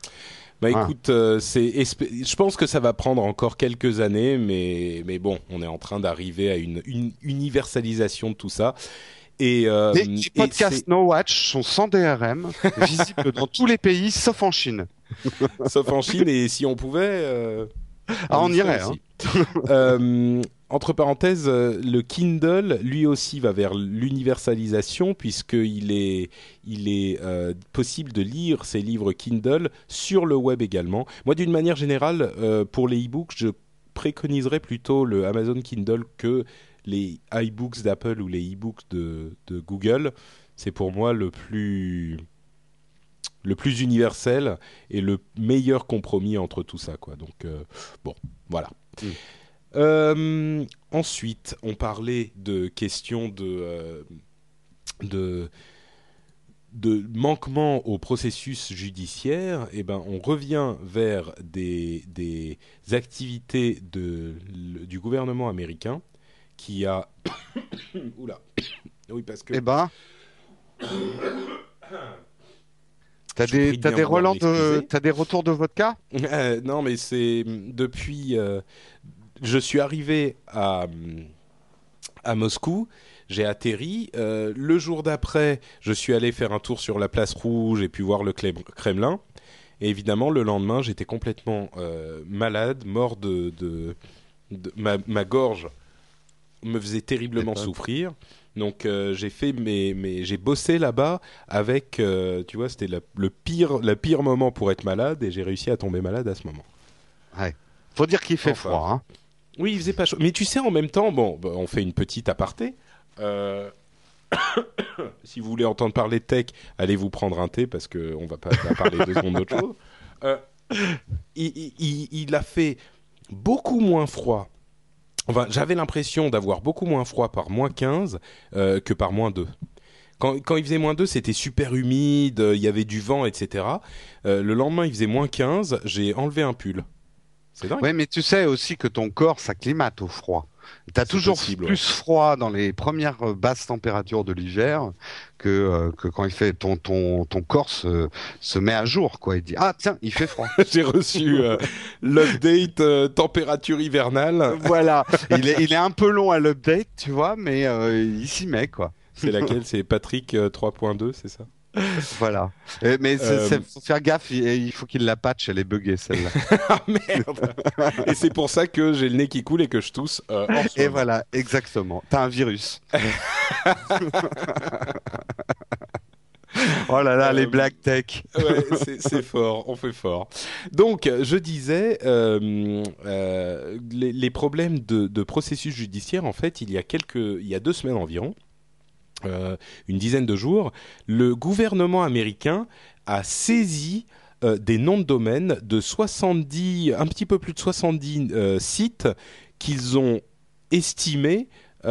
Bah Voilà. écoute, euh, c'est, esp- je pense que ça va prendre encore quelques années, mais, mais bon, on est en train d'arriver à une, une universalisation de tout ça. Et, euh, Les, les et c'est, podcasts No Watch sont sans D R M, visibles dans tous les pays sauf en Chine. sauf en Chine, et si on pouvait, euh, Ah, on on y serait irait, hein. aussi. Euh, entre parenthèses, euh, le Kindle, lui aussi, va vers l'universalisation puisqu'il est, il est euh, possible de lire ces livres Kindle sur le web également. Moi, d'une manière générale, euh, pour les e-books, je préconiserais plutôt le Amazon Kindle que les iBooks d'Apple ou les e-books de, de Google. C'est pour moi le plus, le plus universel et le meilleur compromis entre tout ça, quoi. Donc, euh, bon, voilà. Mm. Euh, ensuite, on parlait de questions de, euh, de, de manquement au processus judiciaire. Et ben, on revient vers des, des activités de, le, du gouvernement américain qui a... Oula. Oui, parce que... Eh ben... T'as des, t'as des, relents de, t'as des retours de vodka? euh, Non, mais c'est depuis... Euh, je suis arrivé à, à Moscou, j'ai atterri. Euh, le jour d'après, je suis allé faire un tour sur la place Rouge et puis voir le Kremlin. Et évidemment, le lendemain, j'étais complètement euh, malade, mort de... de, de ma, ma gorge me faisait terriblement souffrir. Donc euh, j'ai fait mes, mes j'ai bossé là-bas avec euh, tu vois, c'était la, le pire le pire moment pour être malade et j'ai réussi à tomber malade à ce moment. Ouais. Faut dire qu'il fait enfin, froid hein. Oui, il faisait pas chaud. Mais tu sais, en même temps, bon, on fait une petite aparté. Euh... si vous voulez entendre parler de tech, allez vous prendre un thé parce que on va pas parler deux secondes d'autre chose. Euh, il, il, il a fait beaucoup moins froid. Enfin, j'avais l'impression d'avoir beaucoup moins froid par moins quinze euh, que par moins deux. Quand, quand il faisait moins deux, c'était super humide, il y avait du vent, et cetera. Euh, le lendemain, il faisait moins quinze, j'ai enlevé un pull. C'est dingue. Oui, mais tu sais aussi que ton corps s'acclimate au froid. Tu as toujours possible, plus ouais. froid dans les premières basses températures de l'hiver que, euh, que quand il fait ton, ton, ton corps se, se met à jour, quoi. Il dit ah tiens, il fait froid. J'ai reçu euh, l'update euh, température hivernale. Voilà, il est, il est un peu long à l'update, tu vois, mais euh, il s'y met, quoi. C'est laquelle? C'est Patrick euh, trois point deux, c'est ça? Voilà. Mais euh... faut faire gaffe, il faut qu'il la patche, elle est buggée celle-là. Ah merde. Et c'est pour ça que j'ai le nez qui coule et que je tousse. Euh, en et voilà, exactement. T'as un virus. Oh là là, euh, les black tech. Ouais, c'est, c'est fort, on fait fort. Donc, je disais, euh, euh, les, les problèmes de, de processus judiciaire, en fait, il y a quelques, il y a deux semaines environ. Euh, une dizaine de jours, le gouvernement américain a saisi euh, des noms de domaine de soixante-dix, un petit peu plus de soixante-dix euh, sites qu'ils ont estimés,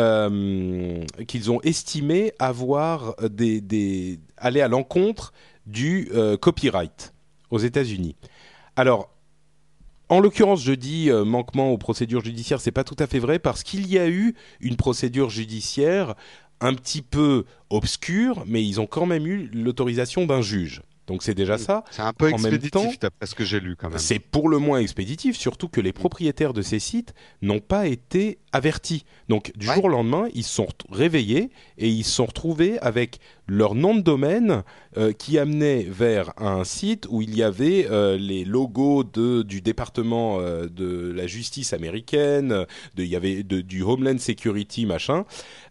euh, qu'ils ont estimé avoir des, des, aller à l'encontre du euh, copyright aux États-Unis. Alors, en l'occurrence, je dis euh, manquement aux procédures judiciaires, c'est pas tout à fait vrai parce qu'il y a eu une procédure judiciaire un petit peu obscur, mais ils ont quand même eu l'autorisation d'un juge. Donc c'est déjà ça. C'est un peu en expéditif, même temps, d'après ce que j'ai lu quand même. C'est pour le moins expéditif, surtout que les propriétaires de ces sites n'ont pas été avertis. Donc du ouais. jour au lendemain, ils se sont réveillés et ils se sont retrouvés avec leur nom de domaine euh, qui amenait vers un site où il y avait euh, les logos de, du département euh, de la justice américaine, de, il y avait de, du Homeland Security, machin.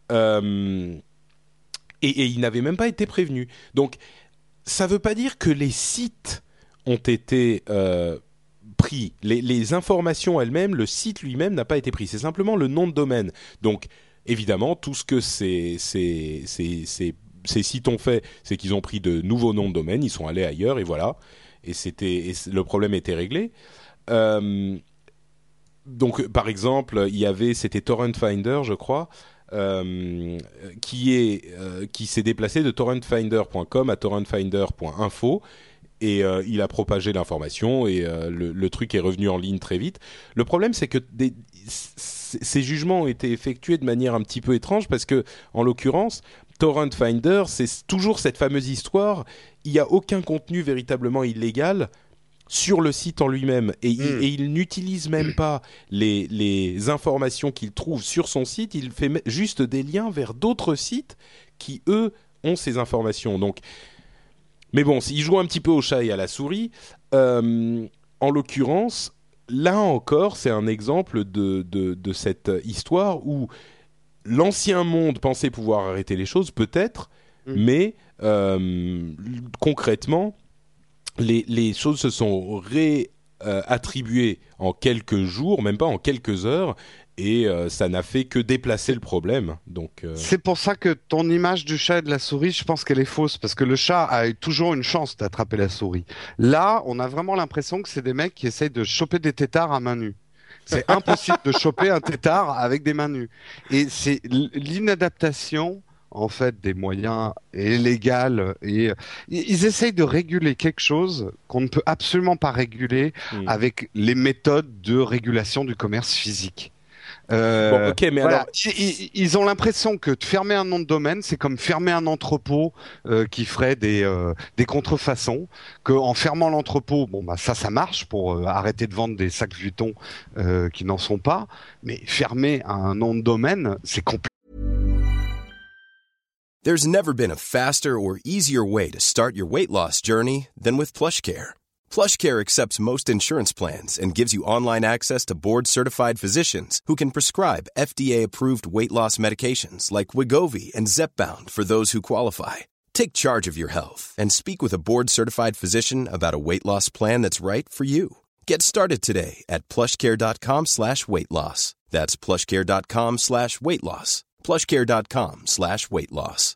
Euh, et, et ils n'avaient même pas été prévenus. Donc, ça ne veut pas dire que les sites ont été euh, pris. Les, les informations elles-mêmes, le site lui-même n'a pas été pris. C'est simplement le nom de domaine. Donc, évidemment, tout ce que ces, ces, ces, ces, ces sites ont fait, c'est qu'ils ont pris de nouveaux noms de domaine, ils sont allés ailleurs, et voilà. Et, c'était, et le problème était réglé. Euh, donc, par exemple, il y avait, c'était Torrent Finder, je crois, Euh, qui est euh, qui s'est déplacé de torrent finder point com à torrent finder point info et euh, il a propagé l'information et euh, le, le truc est revenu en ligne très vite. Le problème, c'est que des, c- ces jugements ont été effectués de manière un petit peu étrange parce que, en l'occurrence, Torrent Finder, c'est toujours cette fameuse histoire. Il n'y a aucun contenu véritablement illégal sur le site en lui-même et, mmh. il, et il n'utilise même pas les, les informations qu'il trouve sur son site, il fait juste des liens vers d'autres sites qui, eux, ont ces informations. Donc, mais bon, il joue un petit peu au chat et à la souris. Euh, en l'occurrence, là encore, c'est un exemple de, de, de cette histoire où l'ancien monde pensait pouvoir arrêter les choses, peut-être, mmh. mais euh, concrètement, les, les choses se sont réattribuées euh, en quelques jours, même pas en quelques heures, et euh, ça n'a fait que déplacer le problème. Donc, euh... c'est pour ça que ton image du chat et de la souris, je pense qu'elle est fausse, parce que le chat a eu toujours une chance d'attraper la souris. Là, on a vraiment l'impression que c'est des mecs qui essayent de choper des têtards à main nue. C'est impossible de choper un tétard avec des mains nues. Et c'est l'inadaptation, en fait, des moyens illégaux. Et ils essayent de réguler quelque chose qu'on ne peut absolument pas réguler mmh. avec les méthodes de régulation du commerce physique. Euh, bon, ok, mais voilà. alors... ils, ils ont l'impression que de fermer un nom de domaine, c'est comme fermer un entrepôt euh, qui ferait des, euh, des contrefaçons. Qu'en fermant l'entrepôt, bon bah ça, ça marche pour euh, arrêter de vendre des sacs Vuitton euh, qui n'en sont pas. Mais fermer un nom de domaine, c'est compliqué. There's never been a faster or easier way to start your weight loss journey than with PlushCare. PlushCare accepts most insurance plans and gives you online access to board-certified physicians who can prescribe F D A-approved weight loss medications like Wegovy and Zepbound for those who qualify. Take charge of your health and speak with a board-certified physician about a weight loss plan that's right for you. Get started today at plushcare.com slash weight loss. That's plushcare.com slash weight loss. plushcare.com slash weight loss.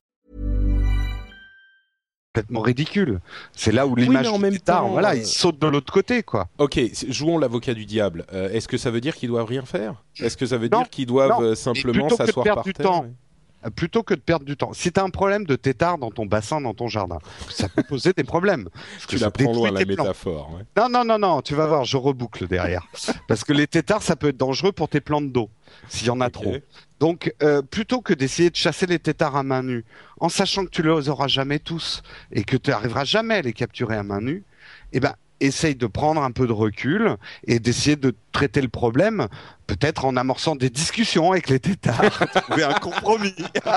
Complètement ridicule. C'est là où l'image oui, du tard, voilà, euh... il saute de l'autre côté, quoi. Ok, jouons l'avocat du diable. Euh, est-ce que ça veut dire qu'ils doivent rien faire ? Est-ce que ça veut non, dire qu'ils doivent non. simplement s'asseoir par terre temps, oui. Plutôt que de perdre du temps. Si tu as un problème de tétard dans ton bassin, dans ton jardin, ça peut poser des problèmes. Tu la prends loin, la métaphore. Ouais. Non, non, non, non, tu vas voir, je reboucle derrière. Parce que les tétards, ça peut être dangereux pour tes plantes d'eau, s'il y en a okay. trop. Donc, euh, plutôt que d'essayer de chasser les tétards à main nue, en sachant que tu les auras jamais tous et que tu n'arriveras jamais à les capturer à main nue, eh ben, essaye de prendre un peu de recul et d'essayer de traiter le problème, peut-être en amorçant des discussions avec les tétards, trouver un compromis.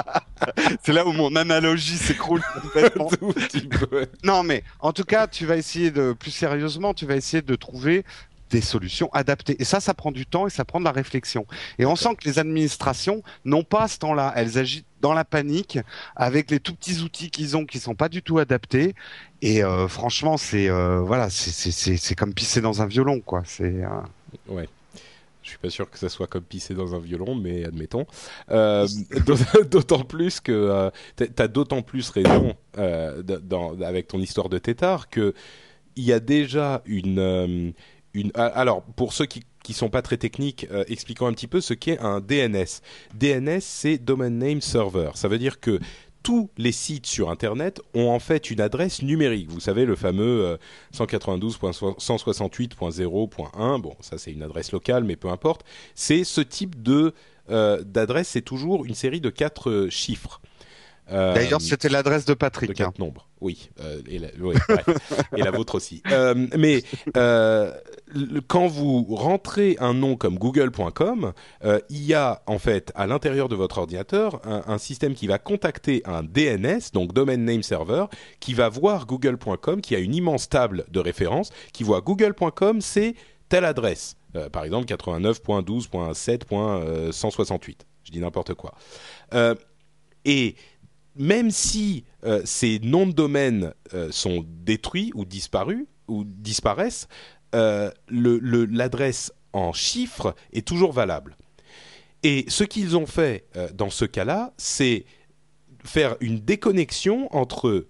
C'est là où mon analogie s'écroule complètement. Non, mais en tout cas, tu vas essayer de, plus sérieusement, tu vas essayer de trouver des solutions adaptées. Et ça, ça prend du temps et ça prend de la réflexion. Et on sent que les administrations n'ont pas ce temps-là. Elles agissent dans la panique avec les tout petits outils qu'ils ont qui sont pas du tout adaptés. Et euh, franchement, c'est euh, voilà, c'est c'est c'est c'est comme pisser dans un violon, quoi. C'est euh... ouais. Je suis pas sûr que ça soit comme pisser dans un violon, mais admettons. Euh, d'autant plus que euh, t'as d'autant plus raison euh, dans, avec ton histoire de tétard que il y a déjà une euh, Une, alors, pour ceux qui qui sont pas très techniques, euh, expliquons un petit peu ce qu'est un D N S. D N S, c'est Domain Name Server. Ça veut dire que tous les sites sur Internet ont en fait une adresse numérique. Vous savez, le fameux euh, cent quatre-vingt-douze point cent soixante-huit point zéro point un. Bon, ça c'est une adresse locale, mais peu importe. C'est ce type de euh, d'adresse. C'est toujours une série de quatre euh, chiffres. Euh, D'ailleurs, c'était l'adresse de Patrick. De quatre hein. nombres, oui. Euh, et, la, ouais, et la vôtre aussi. Euh, mais euh, le, quand vous rentrez un nom comme google point com, euh, il y a en fait à l'intérieur de votre ordinateur un, un système qui va contacter un D N S, donc Domain Name Server, qui va voir google point com, qui a une immense table de référence, qui voit google point com, c'est telle adresse. Euh, par exemple, quatre-vingt-neuf point douze point sept point cent soixante-huit. Je dis n'importe quoi. Euh, et même si euh, ces noms de domaine euh, sont détruits ou disparus ou disparaissent, euh, le, le, l'adresse en chiffres est toujours valable. Et ce qu'ils ont fait euh, dans ce cas-là, c'est faire une déconnexion entre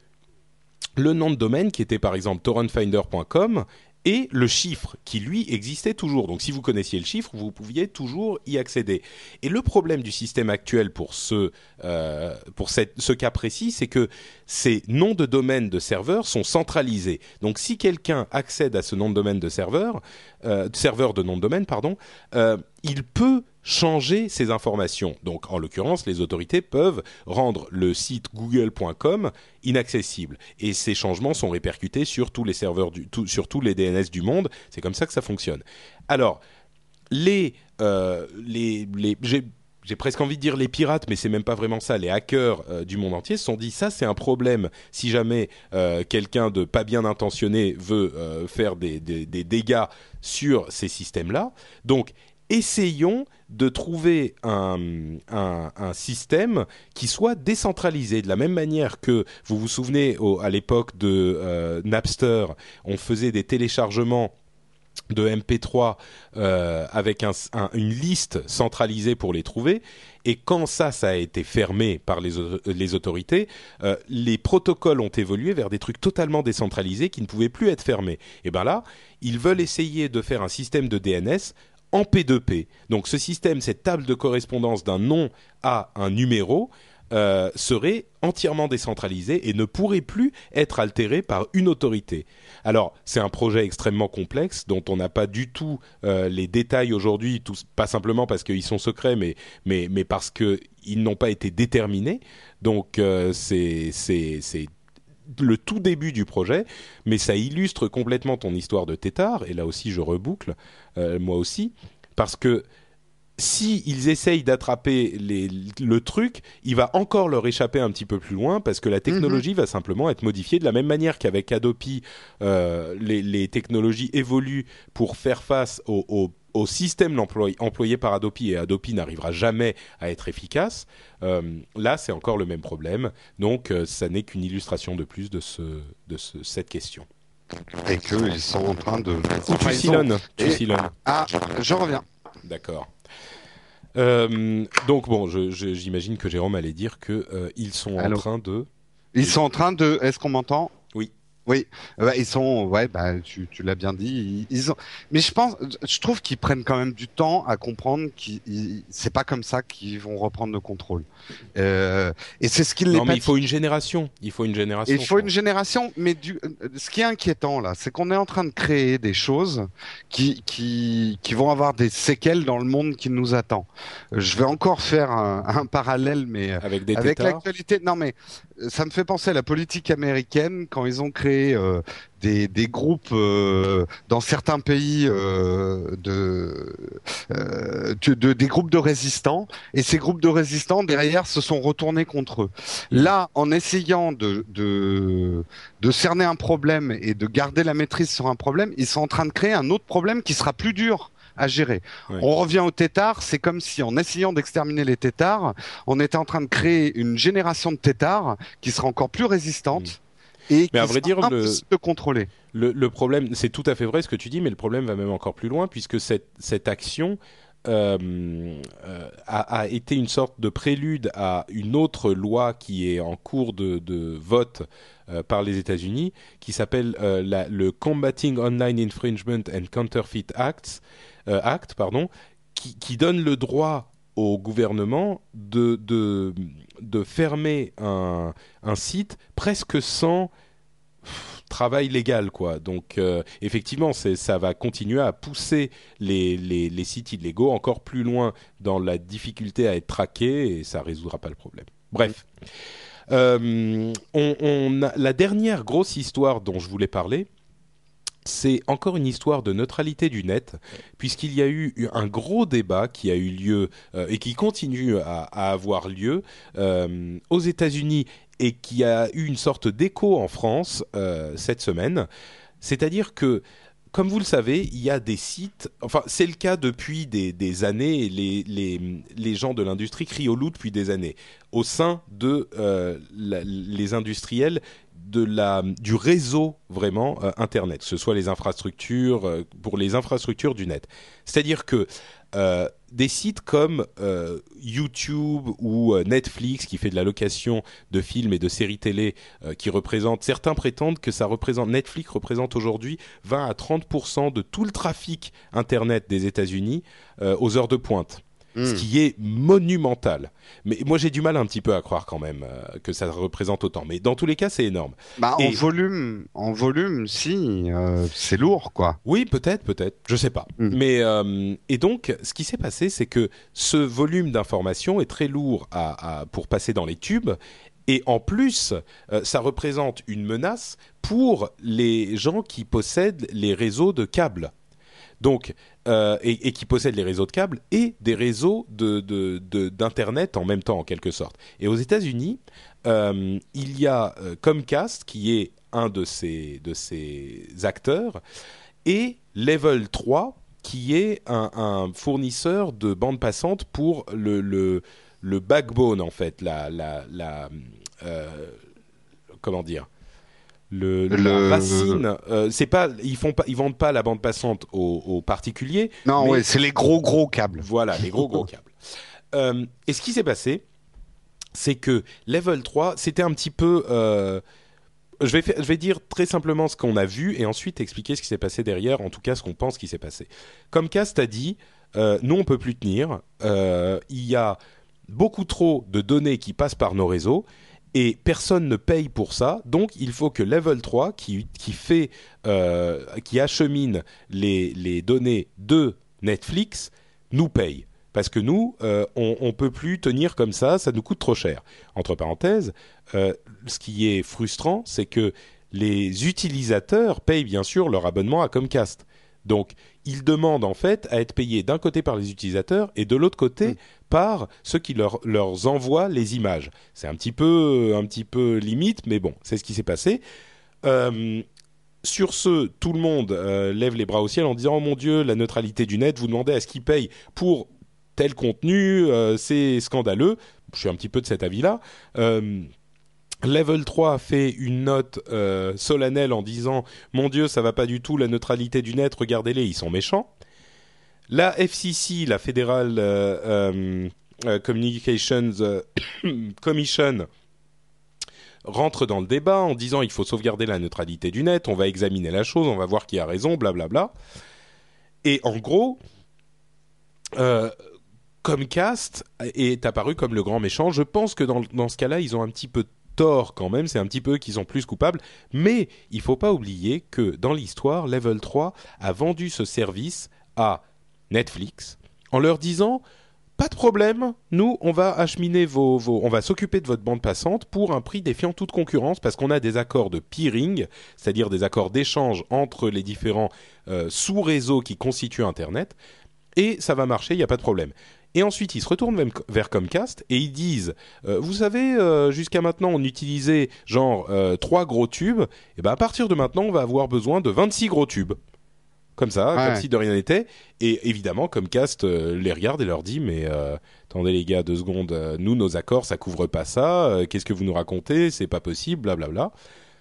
le nom de domaine qui était par exemple torrent finder point com et le chiffre qui, lui, existait toujours. Donc, si vous connaissiez le chiffre, vous pouviez toujours y accéder. Et le problème du système actuel pour ce, euh, pour cette, ce cas précis, c'est que ces noms de domaine de serveurs sont centralisés. Donc, si quelqu'un accède à ce nom de domaine de serveur, euh, serveur de nom de domaine, pardon, euh, il peut changer ces informations. Donc, en l'occurrence, les autorités peuvent rendre le site google point com inaccessible. Et ces changements sont répercutés sur tous les serveurs, du, tout, sur tous les D N S du monde. C'est comme ça que ça fonctionne. Alors, les, euh, les, les, j'ai, j'ai presque envie de dire les pirates, mais c'est même pas vraiment ça. Les hackers euh, du monde entier se sont dit ça, c'est un problème. Si jamais euh, quelqu'un de pas bien intentionné veut euh, faire des, des, des dégâts sur ces systèmes-là, donc essayons de trouver un, un, un système qui soit décentralisé. De la même manière que, vous vous souvenez, au, à l'époque de euh, Napster, on faisait des téléchargements de M P trois euh, avec un, un, une liste centralisée pour les trouver. Et quand ça, ça a été fermé par les, les autorités, euh, les protocoles ont évolué vers des trucs totalement décentralisés qui ne pouvaient plus être fermés. Et bien là, ils veulent essayer de faire un système de D N S en P deux P. Donc ce système, cette table de correspondance d'un nom à un numéro, euh, serait entièrement décentralisé et ne pourrait plus être altéré par une autorité. Alors, c'est un projet extrêmement complexe dont on n'a pas du tout euh, les détails aujourd'hui, tout, pas simplement parce qu'ils sont secrets, mais, mais, mais parce qu'ils n'ont pas été déterminés. Donc, euh, c'est, c'est, c'est le tout début du projet, mais ça illustre complètement ton histoire de tétard, et là aussi je reboucle, euh, moi aussi, parce que si ils essayent d'attraper les, le truc, il va encore leur échapper un petit peu plus loin parce que la technologie mmh. va simplement être modifiée de la même manière qu'avec Adopi, euh, les, les technologies évoluent pour faire face au, au, au système employé, employé par Adopi et Adopi n'arrivera jamais à être efficace. Euh, là, c'est encore le même problème. Donc, euh, ça n'est qu'une illustration de plus de, ce, de ce, cette question. Et qu'ils sont en train de... Ou tu silonnes. Tu silonnes. Ah, je reviens. D'accord. Euh, donc bon, je, je, j'imagine que Jérôme allait dire que euh, ils sont Allô. en train de. Ils sont en train de. Est-ce qu'on m'entend ? Oui. Oui, bah, ils sont, ouais, bah, tu, tu l'as bien dit. Ils, ils ont, mais je pense, je trouve qu'ils prennent quand même du temps à comprendre qu'ils, c'est pas comme ça qu'ils vont reprendre le contrôle. Euh, et c'est ce qui les. Non, mais il faut une génération. Il faut une génération. Il faut une génération, mais du, ce qui est inquiétant là, c'est qu'on est en train de créer des choses qui, qui, qui vont avoir des séquelles dans le monde qui nous attend. Je vais encore faire un, un parallèle, mais avec des avec tétards. l'actualité. Non, mais ça me fait penser à la politique américaine quand ils ont créé Euh, des, des groupes euh, dans certains pays euh, de, euh, de, de des groupes de résistants, et ces groupes de résistants derrière se sont retournés contre eux. Là, en essayant de, de de cerner un problème et de garder la maîtrise sur un problème, ils sont en train de créer un autre problème qui sera plus dur à gérer. Oui. On revient aux têtards, c'est comme si en essayant d'exterminer les têtards, on était en train de créer une génération de têtards qui sera encore plus résistante. Mmh. Et mais à vrai dire, le, de contrôler. Le, le problème, c'est tout à fait vrai ce que tu dis, mais le problème va même encore plus loin puisque cette, cette action euh, euh, a, a été une sorte de prélude à une autre loi qui est en cours de, de vote euh, par les États-Unis, qui s'appelle euh, la, le Combating Online Infringement and Counterfeit Acts, euh, Act, pardon, qui, qui donne le droit au gouvernement de, de, de fermer un, un site presque sans pff, travail légal, quoi. Donc, euh, effectivement, c'est, ça va continuer à pousser les, les, les sites illégaux encore plus loin dans la difficulté à être traqués et ça ne résoudra pas le problème. Bref. Euh, on, on a, la dernière grosse histoire dont je voulais parler, c'est encore une histoire de neutralité du net, puisqu'il y a eu un gros débat qui a eu lieu euh, et qui continue à, à avoir lieu euh, aux États-Unis et qui a eu une sorte d'écho en France euh, cette semaine. C'est-à-dire que, comme vous le savez, il y a des sites, enfin c'est le cas depuis des, des années, et les, les, les gens de l'industrie crient au loup depuis des années, au sein de euh, la, les industriels, de la, du réseau vraiment euh, Internet, que ce soit les infrastructures, euh, pour les infrastructures du net. C'est-à-dire que euh, des sites comme euh, YouTube ou euh, Netflix, qui fait de la location de films et de séries télé, euh, qui représentent, certains prétendent que ça représente, Netflix représente aujourd'hui vingt à trente pour cent de tout le trafic Internet des États-Unis euh, aux heures de pointe. Mmh. Ce qui est monumental. Mais moi, j'ai du mal un petit peu à croire quand même euh, que ça représente autant. Mais dans tous les cas, c'est énorme. Bah, et... en volume, en volume, si, euh, c'est lourd, quoi. Oui, peut-être, peut-être. Je sais pas. Mmh. Mais euh, et donc, ce qui s'est passé, c'est que ce volume d'informations est très lourd à, à, pour passer dans les tubes. Et en plus, euh, ça représente une menace pour les gens qui possèdent les réseaux de câbles. Donc, euh, et, et qui possèdent les réseaux de câbles et des réseaux de, de, de, d'internet en même temps, en quelque sorte. Et aux États-Unis, euh, il y a euh, Comcast qui est un de ces de ces acteurs et Level trois qui est un, un fournisseur de bande passante pour le le, le backbone en fait, la la la euh, comment dire. Le, Le... la racine, euh, c'est pas, ils font pas, ils vendent pas la bande passante aux, aux particuliers. Non, mais ouais, c'est les gros gros câbles. Voilà, les gros gros câbles. Euh, et ce qui s'est passé, c'est que Level trois, c'était un petit peu, euh, je vais faire, je vais dire très simplement ce qu'on a vu et ensuite expliquer ce qui s'est passé derrière, en tout cas ce qu'on pense qui s'est passé. Comcast a dit, euh, nous on peut plus tenir, euh, il y a beaucoup trop de données qui passent par nos réseaux. Et personne ne paye pour ça, donc il faut que Level trois, qui, qui, fait, euh, qui achemine les, les données de Netflix, nous paye. Parce que nous, euh, on ne peut plus tenir comme ça, ça nous coûte trop cher. Entre parenthèses, euh, ce qui est frustrant, c'est que les utilisateurs payent bien sûr leur abonnement à Comcast. Donc, ils demandent en fait à être payés d'un côté par les utilisateurs et de l'autre côté mmh. par ceux qui leur, leur envoient les images. C'est un petit peu, un petit peu limite, mais bon, c'est ce qui s'est passé. Euh, sur ce, tout le monde euh, lève les bras au ciel en disant « Oh mon Dieu, la neutralité du net, vous demandez à ce qu'ils payent pour tel contenu, euh, c'est scandaleux. » Je suis un petit peu de cet avis-là. Euh, Level trois fait une note euh, solennelle en disant « Mon Dieu, ça va pas du tout, la neutralité du net, regardez-les, ils sont méchants. » La F C C, la Federal euh, euh, Communications euh, Commission, rentre dans le débat en disant « Il faut sauvegarder la neutralité du net, on va examiner la chose, on va voir qui a raison, blablabla. » Et en gros, euh, Comcast est apparu comme le grand méchant. Je pense que dans, dans ce cas-là, ils ont un petit peu tort quand même, c'est un petit peu qu'ils sont plus coupables, mais il faut pas oublier que dans l'histoire, Level trois a vendu ce service à Netflix en leur disant pas de problème, nous on va acheminer vos, vos on va s'occuper de votre bande passante pour un prix défiant toute concurrence parce qu'on a des accords de peering, c'est-à-dire des accords d'échange entre les différents euh, sous-réseaux qui constituent Internet, et ça va marcher, il n'y a pas de problème. Et ensuite, ils se retournent même vers Comcast et ils disent euh, « Vous savez, euh, jusqu'à maintenant, on utilisait genre euh, trois gros tubes. Et ben à partir de maintenant, on va avoir besoin de vingt-six gros tubes. » Comme ça, ouais. Comme si de rien n'était. Et évidemment, Comcast euh, les regarde et leur dit « Mais euh, attendez les gars, deux secondes. Euh, nous, nos accords, ça couvre pas ça. Euh, qu'est-ce que vous nous racontez? C'est pas possible, blablabla. »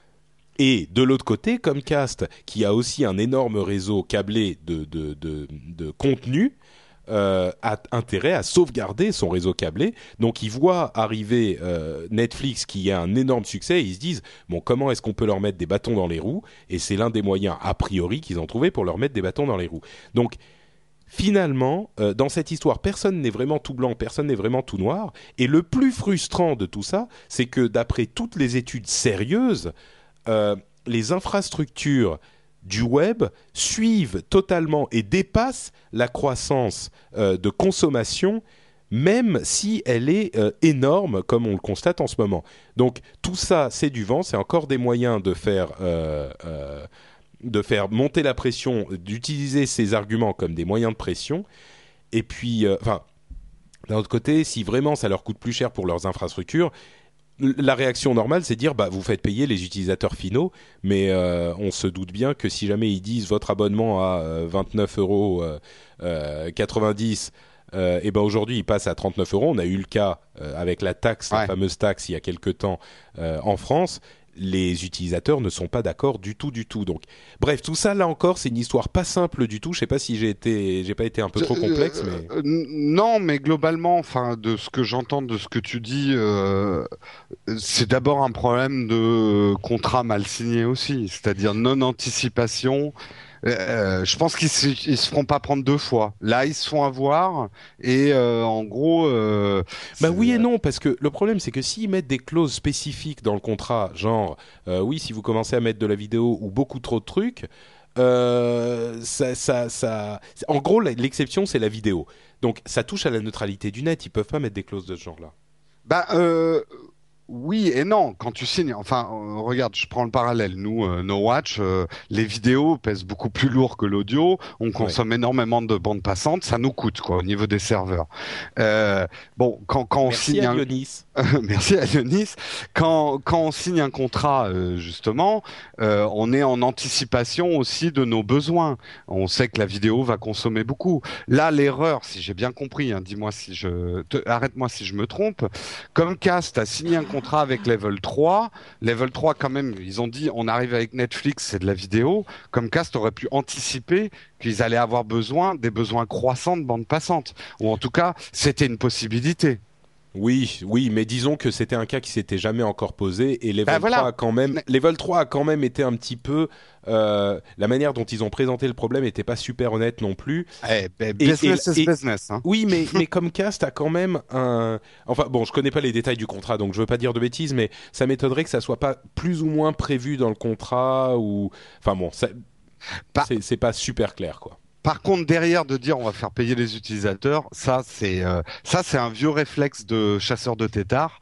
Et de l'autre côté, Comcast, qui a aussi un énorme réseau câblé de, de, de, de contenu, Euh, a intérêt à sauvegarder son réseau câblé. Donc ils voient arriver euh, Netflix qui a un énorme succès et ils se disent bon, comment est-ce qu'on peut leur mettre des bâtons dans les roues, et c'est l'un des moyens a priori qu'ils ont trouvé pour leur mettre des bâtons dans les roues. Donc finalement euh, dans cette histoire, personne n'est vraiment tout blanc, personne n'est vraiment tout noir, et le plus frustrant de tout ça, c'est que d'après toutes les études sérieuses, euh, les infrastructures du web suivent totalement et dépassent la croissance euh, de consommation, même si elle est euh, énorme, comme on le constate en ce moment. Donc tout ça, c'est du vent, c'est encore des moyens de faire, euh, euh, de faire monter la pression, d'utiliser ces arguments comme des moyens de pression. Et puis, enfin, euh, d'un autre côté, si vraiment ça leur coûte plus cher pour leurs infrastructures, la réaction normale, c'est de dire bah vous faites payer les utilisateurs finaux, mais euh, on se doute bien que si jamais ils disent votre abonnement à euh, vingt-neuf euros quatre-vingt-dix, euh, et ben aujourd'hui il passe à trente-neuf euros. On a eu le cas euh, avec la taxe, ouais. La fameuse taxe il y a quelque temps euh, en France. Les utilisateurs ne sont pas d'accord du tout, du tout. Donc, bref, tout ça, là encore, c'est une histoire pas simple du tout. Je sais pas si j'ai été, j'ai pas été un peu trop complexe, mais euh, non, mais globalement, enfin, de ce que j'entends, de ce que tu dis, euh, c'est d'abord un problème de contrat mal signé aussi, c'est-à-dire non anticipation. Euh, je pense qu'ils se, ils se feront pas prendre deux fois. Là, ils se font avoir et euh, en gros. Euh, bah oui et non, parce que le problème c'est que s'ils mettent des clauses spécifiques dans le contrat, genre euh, oui, si vous commencez à mettre de la vidéo ou beaucoup trop de trucs, euh, ça, ça, ça. En gros, l'exception c'est la vidéo. Donc ça touche à la neutralité du net. Ils peuvent pas mettre des clauses de ce genre-là. Bah. Euh... Oui et non. Quand tu signes, enfin, euh, regarde, je prends le parallèle. Nous, euh, No Watch, euh, les vidéos pèsent beaucoup plus lourd que l'audio. On Ouais. consomme énormément de bandes passantes. Ça nous coûte, quoi, au niveau des serveurs. Euh, bon, quand, quand on Merci signe à un, Dionis. merci à Dionis. Quand, quand on signe un contrat, euh, justement, euh, on est en anticipation aussi de nos besoins. On sait que la vidéo va consommer beaucoup. Là, l'erreur, si j'ai bien compris, hein, dis-moi si je, te- arrête-moi si je me trompe. Comcast a signé un contrat avec Level trois. Level trois, quand même, ils ont dit, on arrive avec Netflix, c'est de la vidéo. Comcast aurait pu anticiper qu'ils allaient avoir besoin des besoins croissants de bande passante. Ou en tout cas, c'était une possibilité. Oui, oui, mais disons que c'était un cas qui s'était jamais encore posé et Ben Level trois voilà. a quand même, Level trois a quand même été un petit peu, euh, la manière dont ils ont présenté le problème n'était pas super honnête non plus. Eh, ben, Et, et, business is et- business, hein. oui, mais mais Comcast a quand même un, enfin bon, je connais pas les détails du contrat, donc je veux pas dire de bêtises, mais ça m'étonnerait que ça soit pas plus ou moins prévu dans le contrat ou, enfin bon, ça, Par, c'est c'est pas super clair quoi. par contre, derrière de dire on va faire payer les utilisateurs, ça c'est euh, ça c'est un vieux réflexe de chasseur de têtards.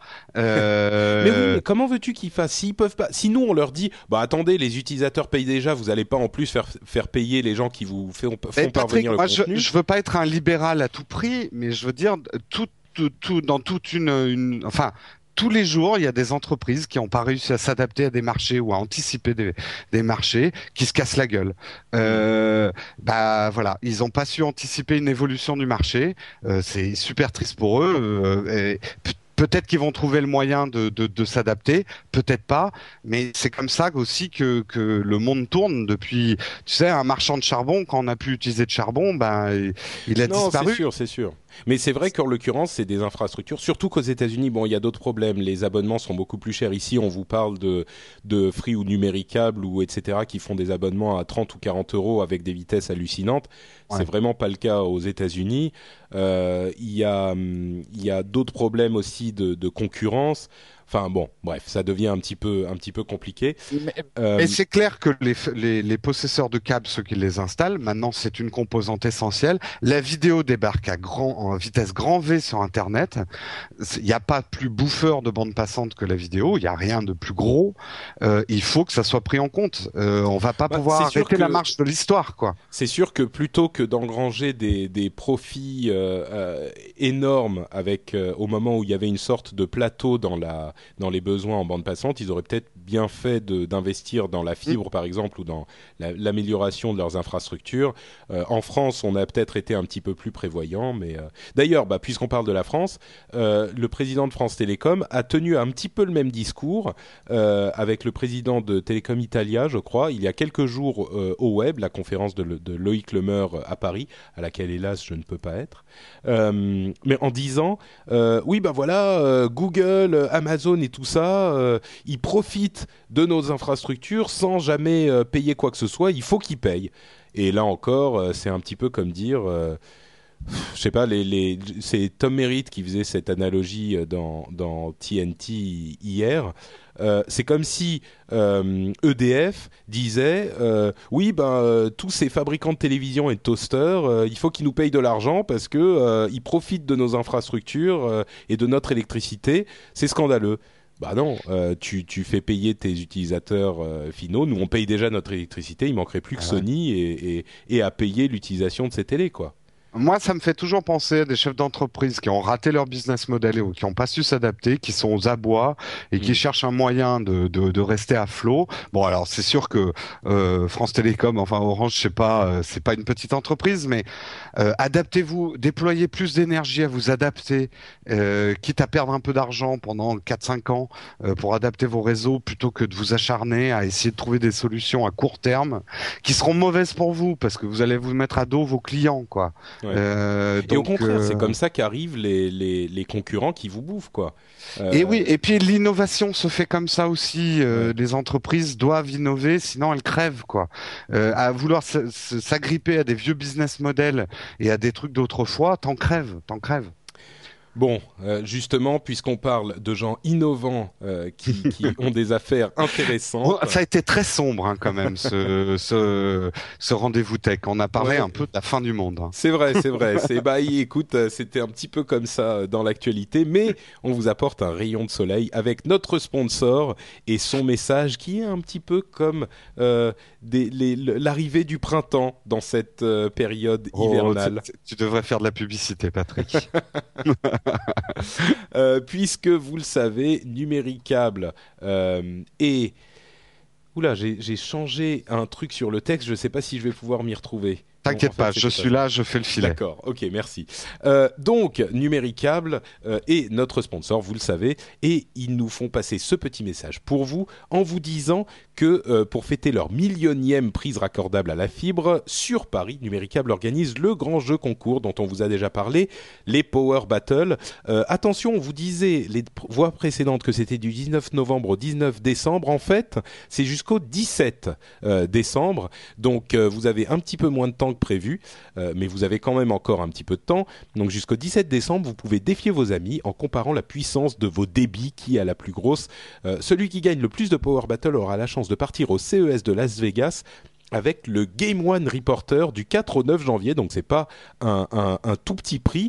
Mais oui, Euh, mais comment veux-tu qu'ils fassent s'ils peuvent pas? Si nous on leur dit, bah attendez, les utilisateurs payent déjà, vous allez pas en plus faire faire payer les gens qui vous font, Mais font Patrick, parvenir le moi je contenu. je veux pas être un libéral à tout prix, mais je veux dire tout tout, tout dans toute une, une enfin tous les jours, il y a des entreprises qui n'ont pas réussi à s'adapter à des marchés ou à anticiper des, des marchés, qui se cassent la gueule. Euh, bah voilà, ils n'ont pas su anticiper une évolution du marché. Euh, c'est super triste pour eux. Euh, et pe- peut-être qu'ils vont trouver le moyen de, de, de s'adapter, peut-être pas. Mais c'est comme ça aussi que, que le monde tourne depuis. Tu sais, un marchand de charbon, quand on n'a plus utilisé de charbon, ben il il a Non, c'est disparu. sûr, c'est sûr. Mais c'est vrai qu'en l'occurrence, c'est des infrastructures, surtout qu'aux États-Unis, bon, il y a d'autres problèmes. Les abonnements sont beaucoup plus chers. Ici, on vous parle de, de Free ou Numéricable ou et cetera qui font des abonnements à trente ou quarante euros avec des vitesses hallucinantes. C'est Ouais. vraiment pas le cas aux États-Unis. Euh, Il y a, hum, il y a d'autres problèmes aussi de, de concurrence. Enfin bon, bref, ça devient un petit peu, un petit peu compliqué. Mais, Euh, mais c'est clair que les, les, les possesseurs de câbles, ceux qui les installent, maintenant c'est une composante essentielle. La vidéo débarque à grand, en vitesse grand V sur Internet. Il n'y a pas plus bouffeur de bande passante que la vidéo. Il n'y a rien de plus gros. Euh, il faut que ça soit pris en compte. Euh, on va pas bah, pouvoir c'est sûr arrêter que la marche de l'histoire, quoi. c'est sûr que plutôt que d'engranger des, des profits euh, euh, énormes avec euh, au moment où il y avait une sorte de plateau dans la dans les besoins en bande passante, ils auraient peut-être bien fait de, d'investir dans la fibre par exemple ou dans la- l'amélioration de leurs infrastructures. Euh, en France, on a peut-être été un petit peu plus prévoyant, mais euh, d'ailleurs, bah, puisqu'on parle de la France, euh, le président de France Télécom a tenu un petit peu le même discours euh, avec le président de Télécom Italia, je crois, il y a quelques jours euh, au web, la conférence de, Le- de Loïc Lemeur à Paris, à laquelle hélas je ne peux pas être, euh, mais en disant euh, oui ben voilà euh, Google, euh, Amazon et tout ça, euh, ils profitent de nos infrastructures sans jamais euh, payer quoi que ce soit, il faut qu'ils payent. Et là encore, euh, c'est un petit peu comme dire, euh, je sais pas, les, les, c'est Tom Merritt qui faisait cette analogie euh, dans, dans T N T hier. Euh, c'est comme si euh, E D F disait euh, oui ben euh, tous ces fabricants de télévision et de toasters, euh, il faut qu'ils nous payent de l'argent parce que euh, ils profitent de nos infrastructures euh, et de notre électricité. C'est scandaleux. Bah non, euh, tu, tu fais payer tes utilisateurs euh, finaux. Nous on paye déjà notre électricité. Il manquerait plus que Ah ouais. Sony et, et, et à payer l'utilisation de ces télés quoi. Moi, ça me fait toujours penser à des chefs d'entreprise qui ont raté leur business model ou qui n'ont pas su s'adapter, qui sont aux abois et qui Mm. cherchent un moyen de, de, de rester à flot. Bon, alors c'est sûr que euh, France Télécom, enfin Orange, je sais pas, euh, c'est pas une petite entreprise, mais euh, adaptez-vous, déployez plus d'énergie à vous adapter, euh, quitte à perdre un peu d'argent pendant quatre cinq ans euh, pour adapter vos réseaux plutôt que de vous acharner à essayer de trouver des solutions à court terme qui seront mauvaises pour vous parce que vous allez vous mettre à dos vos clients, quoi. Ouais. Euh, Et au donc, contraire, euh, c'est comme ça qu'arrivent les, les, les concurrents qui vous bouffent, quoi. Et Euh, oui, et puis l'innovation se fait comme ça aussi. Euh, ouais. les entreprises doivent innover, sinon elles crèvent, quoi. Euh, à vouloir s- s- s'agripper à des vieux business models et à des trucs d'autrefois, t'en crèves, t'en crèves. Bon, euh, justement, puisqu'on parle de gens innovants euh, qui, qui ont des affaires intéressantes. Bon, ça a été très sombre hein, quand même ce, ce, ce rendez-vous tech. On a parlé ouais. un peu de la fin du monde. Hein. C'est vrai, c'est vrai. C'est bah écoute, c'était un petit peu comme ça dans l'actualité, mais on vous apporte un rayon de soleil avec notre sponsor et son message qui est un petit peu comme euh, des, les, l'arrivée du printemps dans cette euh, période oh, hivernale. Tu, tu devrais faire de la publicité, Patrick. euh, puisque vous le savez, Numéricable euh, est... Oula, j'ai, j'ai changé un truc sur le texte, je ne sais pas si je vais pouvoir m'y retrouver. T'inquiète bon, en fait, pas, je suis là, je fais le filet. D'accord, ok, merci. Euh, donc, Numéricable euh, est notre sponsor, vous le savez, et ils nous font passer ce petit message pour vous en vous disant que euh, pour fêter leur millionième prise raccordable à la fibre, sur Paris, Numéricable organise le grand jeu concours dont on vous a déjà parlé, les Power Battle. Euh, attention, on vous disait les voix précédentes que c'était du dix-neuf novembre au dix-neuf décembre. En fait, c'est jusqu'au dix-sept euh, décembre, donc euh, vous avez un petit peu moins de temps prévu, euh, mais vous avez quand même encore un petit peu de temps. Donc jusqu'au dix-sept décembre, vous pouvez défier vos amis en comparant la puissance de vos débits qui a la plus grosse. Euh, celui qui gagne le plus de Power Battle aura la chance de partir au C E S de Las Vegas avec le Game One Reporter du quatre au neuf janvier. Donc c'est pas un, un, un tout petit prix.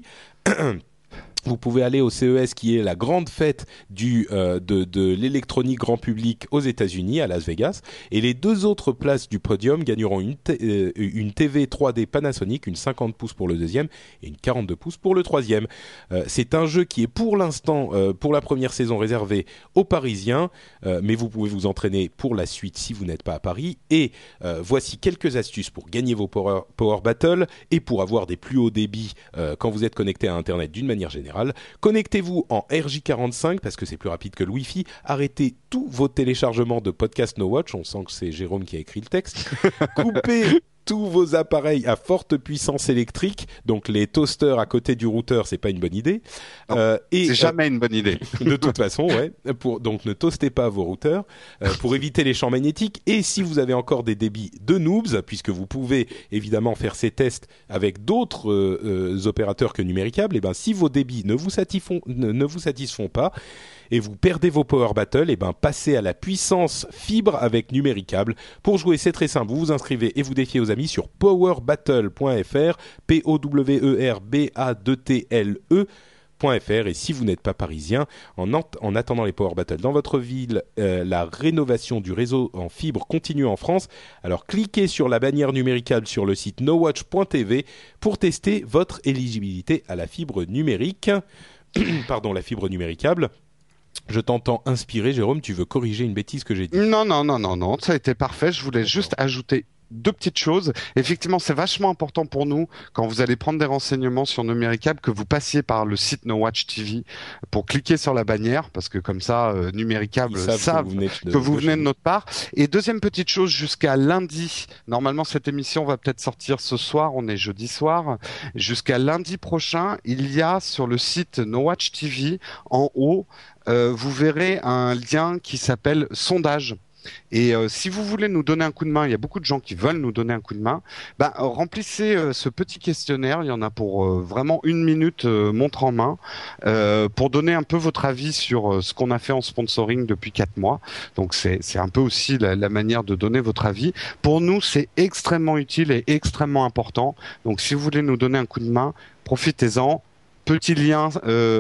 Vous pouvez aller au C E S qui est la grande fête du, euh, de, de l'électronique grand public aux États-Unis, à Las Vegas. Et les deux autres places du podium gagneront une, t- euh, une T V trois D Panasonic, une cinquante pouces pour le deuxième et une quarante-deux pouces pour le troisième. Euh, c'est un jeu qui est pour l'instant, euh, pour la première saison, réservé aux Parisiens, euh, mais vous pouvez vous entraîner pour la suite si vous n'êtes pas à Paris. Et euh, voici quelques astuces pour gagner vos Power, Power Battle et pour avoir des plus hauts débits euh, quand vous êtes connecté à Internet d'une manière générale. Connectez-vous en R J quarante-cinq parce que c'est plus rapide que le Wi-Fi. Arrêtez tous vos téléchargements de podcast No Watch. On sent que c'est Jérôme qui a écrit le texte. Coupez tous vos appareils à forte puissance électrique, donc les toasters à côté du routeur, c'est pas une bonne idée. Non, euh, et, c'est jamais euh, une bonne idée. De toute façon, ouais. Pour, donc ne toastez pas vos routeurs euh, pour éviter les champs magnétiques. Et si vous avez encore des débits de noobs, puisque vous pouvez évidemment faire ces tests avec d'autres euh, euh, opérateurs que Numéricable, et ben si vos débits ne vous satisfont, ne, ne vous satisfont pas et vous perdez vos Power Battle, et ben passez à la puissance fibre avec Numéricable. Pour jouer, c'est très simple. Vous vous inscrivez et vous défiez aux amis sur power battle point f r, P O W E R B A deux T L E .fr. Et si vous n'êtes pas parisien, en, ent- en attendant les Power Battle dans votre ville, euh, la rénovation du réseau en fibre continue en France. Alors cliquez sur la bannière Numéricable sur le site no watch point t v pour tester votre éligibilité à la fibre numérique. Pardon, la fibre numéricable. Je t'entends inspiré, Jérôme, tu veux corriger une bêtise que j'ai dit? Non, non, non, non, non, ça a été parfait. Je voulais juste ajouter deux petites choses. Effectivement, c'est vachement important pour nous, quand vous allez prendre des renseignements sur Numéricable, que vous passiez par le site No Watch T V pour cliquer sur la bannière, parce que comme ça, euh, Numéricable savent, savent que vous venez de, que vous venez de notre part. Et deuxième petite chose, jusqu'à lundi, normalement cette émission va peut-être sortir ce soir, on est jeudi soir, jusqu'à lundi prochain, il y a sur le site No Watch T V, en haut, euh, vous verrez un lien qui s'appelle sondage. Et euh, si vous voulez nous donner un coup de main, il y a beaucoup de gens qui veulent nous donner un coup de main, bah, euh, remplissez euh, ce petit questionnaire, il y en a pour euh, vraiment une minute euh, montre en main, euh, pour donner un peu votre avis sur euh, ce qu'on a fait en sponsoring depuis quatre mois. Donc c'est, c'est un peu aussi la, la manière de donner votre avis. Pour nous, c'est extrêmement utile et extrêmement important. Donc si vous voulez nous donner un coup de main, profitez-en. Petit lien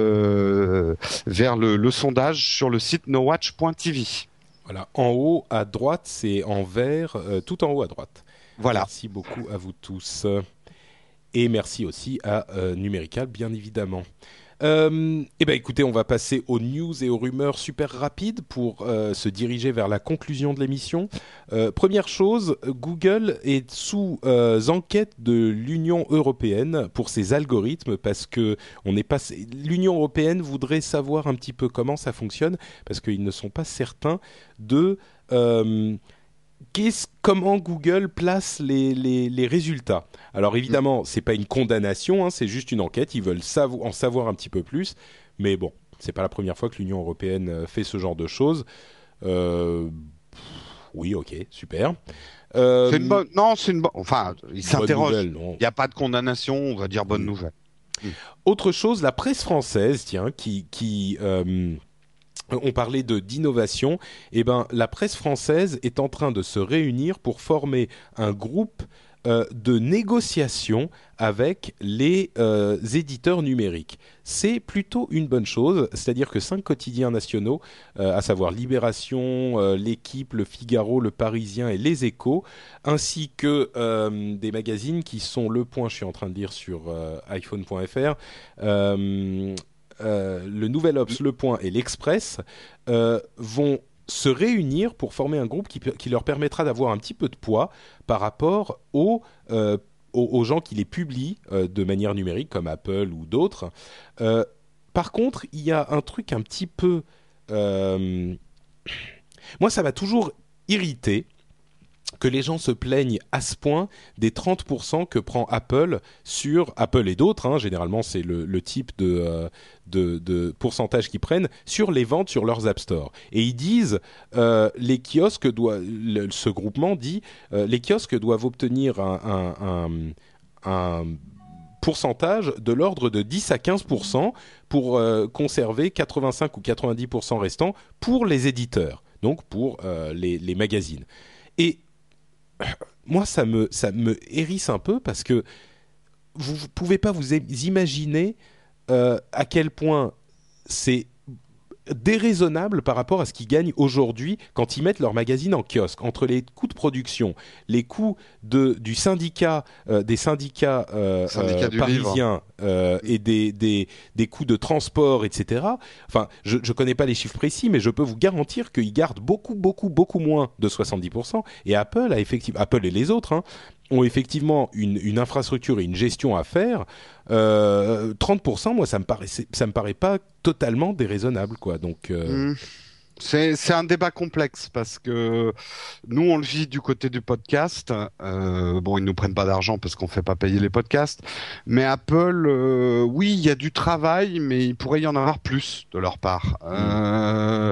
euh, vers le, le sondage sur le site no watch point t v. Voilà, en haut à droite, c'est en vert, euh, tout en haut à droite. Voilà. Merci beaucoup à vous tous. Et merci aussi à euh, Numéricable, bien évidemment. Euh, eh ben, écoutez, on va passer aux news et aux rumeurs super rapides pour euh, se diriger vers la conclusion de l'émission. Euh, première chose, Google est sous euh, enquête de l'Union européenne pour ses algorithmes parce que on n'est pas. L'Union européenne voudrait savoir un petit peu comment ça fonctionne parce qu'ils ne sont pas certains de euh, Qu'est-ce, comment Google place les, les, les résultats. Alors évidemment, c'est pas une condamnation, hein, c'est juste une enquête. Ils veulent savo- en savoir un petit peu plus. Mais bon, c'est pas la première fois que l'Union européenne fait ce genre de choses. Euh, oui, ok, super. Euh, c'est une bonne. Non, c'est une bonne. Enfin, ils s'interrogent. Il n'y a pas de condamnation. On va dire bonne mmh. nouvelle. Mmh. Autre chose, la presse française, tiens, qui... qui euh, on parlait de d'innovation. Eh ben, la presse française est en train de se réunir pour former un groupe euh, de négociation avec les euh, éditeurs numériques. C'est plutôt une bonne chose, c'est-à-dire que cinq quotidiens nationaux, euh, à savoir Libération, euh, L'Équipe, Le Figaro, Le Parisien et Les Échos, ainsi que euh, des magazines qui sont Le Point, je suis en train de lire sur euh, iPhone point F R, euh, Euh, le Nouvel Obs, Le Point et l'Express euh, vont se réunir pour former un groupe qui, qui leur permettra d'avoir un petit peu de poids par rapport aux, euh, aux, aux gens qui les publient euh, de manière numérique, comme Apple ou d'autres. Euh, par contre, il y a un truc un petit peu... Euh, moi, ça m'a toujours irrité que les gens se plaignent à ce point des trente pour cent que prend Apple sur Apple et d'autres, hein, généralement c'est le, le type de, euh, de, de pourcentage qu'ils prennent sur les ventes sur leurs App Store. Et ils disent, euh, les kiosques doivent, le, ce groupement dit, euh, les kiosques doivent obtenir un, un, un, un pourcentage de l'ordre de dix à quinze pour cent pour euh, conserver quatre-vingt-cinq ou quatre-vingt-dix pour cent restants pour les éditeurs, donc pour euh, les, les magazines. Et moi, ça me, ça me hérisse un peu parce que vous ne pouvez pas vous imaginer euh, à quel point c'est déraisonnable par rapport à ce qu'ils gagnent aujourd'hui quand ils mettent leur magazine en kiosque. Entre les coûts de production, les coûts de, du syndicat, euh, des syndicats, euh, Syndicat euh, parisiens euh, et des, des, des coûts de transport, et cetera. Enfin, je ne connais pas les chiffres précis, mais je peux vous garantir qu'ils gardent beaucoup, beaucoup, beaucoup moins de soixante-dix pour cent. Et Apple, a effectivement, Apple et les autres, hein, ont effectivement une, une infrastructure et une gestion à faire. Euh, trente pour cent, moi, ça me paraît, ça me paraît pas totalement déraisonnable, quoi. Donc, euh... mmh. C'est, c'est un débat complexe parce que nous, on le vit du côté du podcast. Euh, bon, ils nous prennent pas d'argent parce qu'on fait pas payer les podcasts. Mais Apple, euh, oui, il y a du travail, mais il pourrait y en avoir plus de leur part. Mmh. Euh,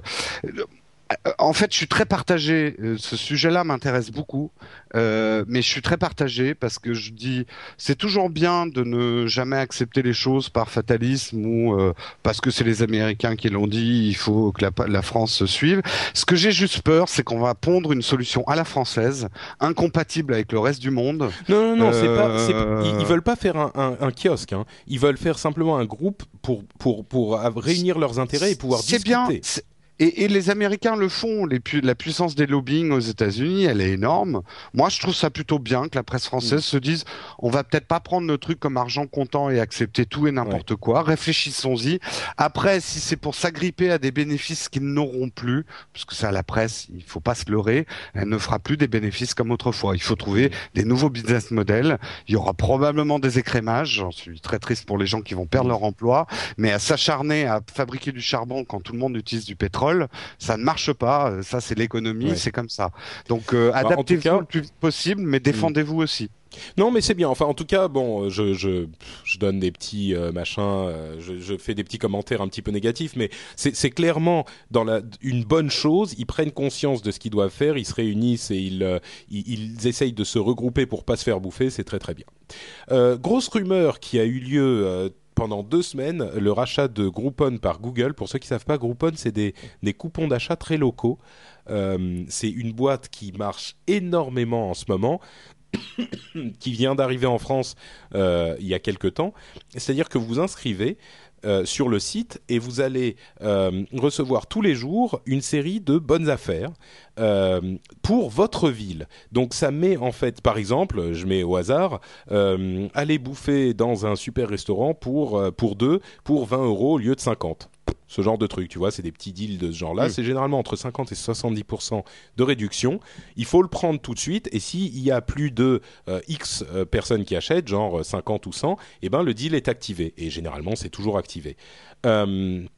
En fait, je suis très partagé. Ce sujet-là m'intéresse beaucoup, euh, mais je suis très partagé parce que je dis, c'est toujours bien de ne jamais accepter les choses par fatalisme ou euh, parce que c'est les Américains qui l'ont dit, il faut que la, la France se suive. Ce que j'ai juste peur, c'est qu'on va pondre une solution à la française, incompatible avec le reste du monde. Non, non, non, euh... c'est pas. C'est, ils, ils veulent pas faire un, un, un kiosque. Hein. Ils veulent faire simplement un groupe pour pour pour réunir leurs intérêts et pouvoir c'est discuter. Bien, c'est... Et, et les Américains le font. Les pu- la puissance des lobbying aux États-Unis, elle est énorme. Moi, je trouve ça plutôt bien que la presse française mmh. se dise, on va peut-être pas prendre le truc comme argent comptant et accepter tout et n'importe ouais. quoi. Réfléchissons-y. Après, si c'est pour s'agripper à des bénéfices qu'ils n'auront plus, parce que ça, la presse, il faut pas se leurrer, elle ne fera plus des bénéfices comme autrefois. Il faut trouver des nouveaux business models. Il y aura probablement des écrémages. J'en suis très triste pour les gens qui vont perdre mmh. leur emploi. Mais à s'acharner à fabriquer du charbon quand tout le monde utilise du pétrole, ça ne marche pas, ça c'est l'économie, ouais. c'est comme ça. Donc euh, bah, adaptez-vous cas... le plus vite possible, mais défendez-vous mmh. aussi. Non, mais c'est bien. Enfin, en tout cas, bon, je je, je donne des petits euh, machins, euh, je, je fais des petits commentaires un petit peu négatifs, mais c'est, c'est clairement dans la une bonne chose. Ils prennent conscience de ce qu'ils doivent faire, ils se réunissent et ils euh, ils, ils essayent de se regrouper pour pas se faire bouffer. C'est très très bien. Euh, grosse rumeur qui a eu lieu. Euh, Pendant deux semaines, le rachat de Groupon par Google. Pour ceux qui ne savent pas, Groupon, c'est des, des coupons d'achat très locaux. Euh, c'est une boîte qui marche énormément en ce moment, qui vient d'arriver en France euh, il y a quelque temps. C'est-à-dire que vous vous inscrivez euh, sur le site et vous allez euh, recevoir tous les jours une série de bonnes affaires euh, pour votre ville. Donc ça met en fait, par exemple, je mets au hasard, euh, aller bouffer dans un super restaurant pour, euh, pour deux pour vingt euros au lieu de cinquante. Ce genre de truc, tu vois, c'est des petits deals de ce genre-là. Mmh. C'est généralement entre cinquante et soixante-dix pour cent de réduction. Il faut le prendre tout de suite. Et s'il y a plus de euh, X euh, personnes qui achètent, genre cinquante ou cent, eh ben, le deal est activé. Et généralement, c'est toujours activé. Euh,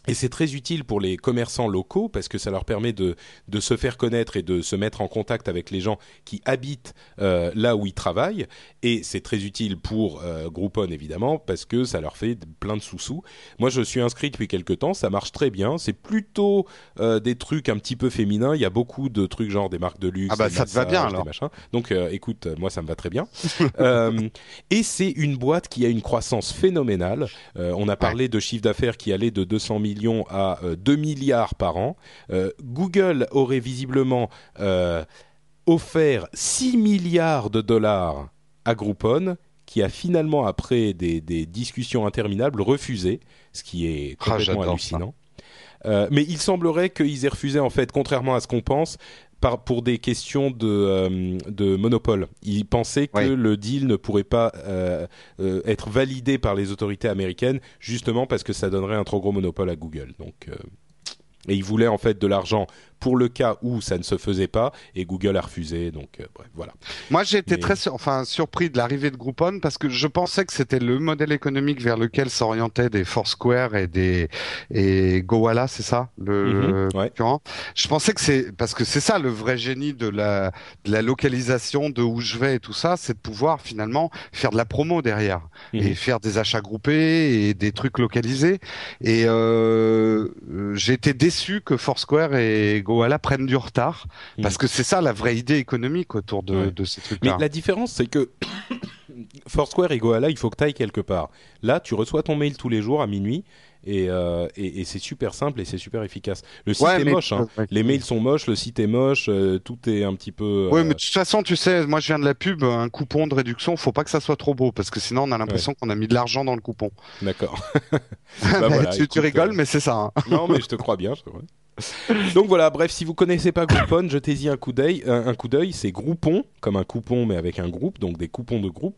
Et c'est très utile pour les commerçants locaux parce que ça leur permet de, de se faire connaître et de se mettre en contact avec les gens qui habitent euh, là où ils travaillent. Et c'est très utile pour euh, Groupon, évidemment, parce que ça leur fait plein de sous-sous. Moi, je suis inscrit depuis quelques temps, ça marche très bien. C'est plutôt euh, des trucs un petit peu féminins. Il y a beaucoup de trucs genre des marques de luxe, Ah bah des ça te va bien massages, alors. des machins. Donc, euh, écoute, moi, ça me va très bien. euh, et c'est une boîte qui a une croissance phénoménale. Euh, on a parlé ouais. de chiffre d'affaires qui allait de deux cents millions à euh, deux milliards par an. Euh, Google aurait visiblement euh, offert six milliards de dollars à Groupon, qui a finalement, après des, des discussions interminables, refusé, ce qui est complètement ah, hallucinant. Euh, mais il semblerait qu'ils aient refusé, en fait, contrairement à ce qu'on pense, par, pour des questions de, euh, de monopole. Ils pensaient que oui. le deal ne pourrait pas euh, euh, être validé par les autorités américaines, justement parce que ça donnerait un trop gros monopole à Google. Donc, euh, et ils voulaient en fait de l'argent pour le cas où ça ne se faisait pas, et Google a refusé. Donc, euh, bref, voilà. Moi, j'ai été Mais... très sur... enfin, surpris de l'arrivée de Groupon parce que je pensais que c'était le modèle économique vers lequel s'orientaient des Foursquare et des et Gowalla, c'est ça, le mm-hmm, ouais. concurrent. Je pensais que c'est parce que c'est ça le vrai génie de la de la localisation, de où je vais et tout ça, c'est de pouvoir finalement faire de la promo derrière mm-hmm. et faire des achats groupés et des trucs localisés. Et euh, j'ai été déçu que Foursquare et Gowalla prennent du retard mmh. parce que c'est ça la vraie idée économique autour de, ouais. de ces trucs-là. Mais la différence, c'est que Foursquare et Gowalla, il faut que tu ailles quelque part. Là, tu reçois ton mail tous les jours à minuit et, euh, et, et c'est super simple et c'est super efficace. Le site ouais, est moche, hein. ouais. les mails sont moches, le site est moche, euh, tout est un petit peu... Euh... Oui, mais de toute façon, tu sais, moi je viens de la pub, un coupon de réduction, faut pas que ça soit trop beau parce que sinon on a l'impression ouais. qu'on a mis de l'argent dans le coupon. D'accord. bah, voilà, tu, écoute, tu rigoles, euh... mais c'est ça. Hein. Non, mais je te crois bien, je te crois. Donc voilà, bref, si vous connaissez pas Groupon, jetez-y un coup d'œil. Un, un coup d'œil, c'est Groupon, comme un coupon mais avec un groupe, donc des coupons de groupe.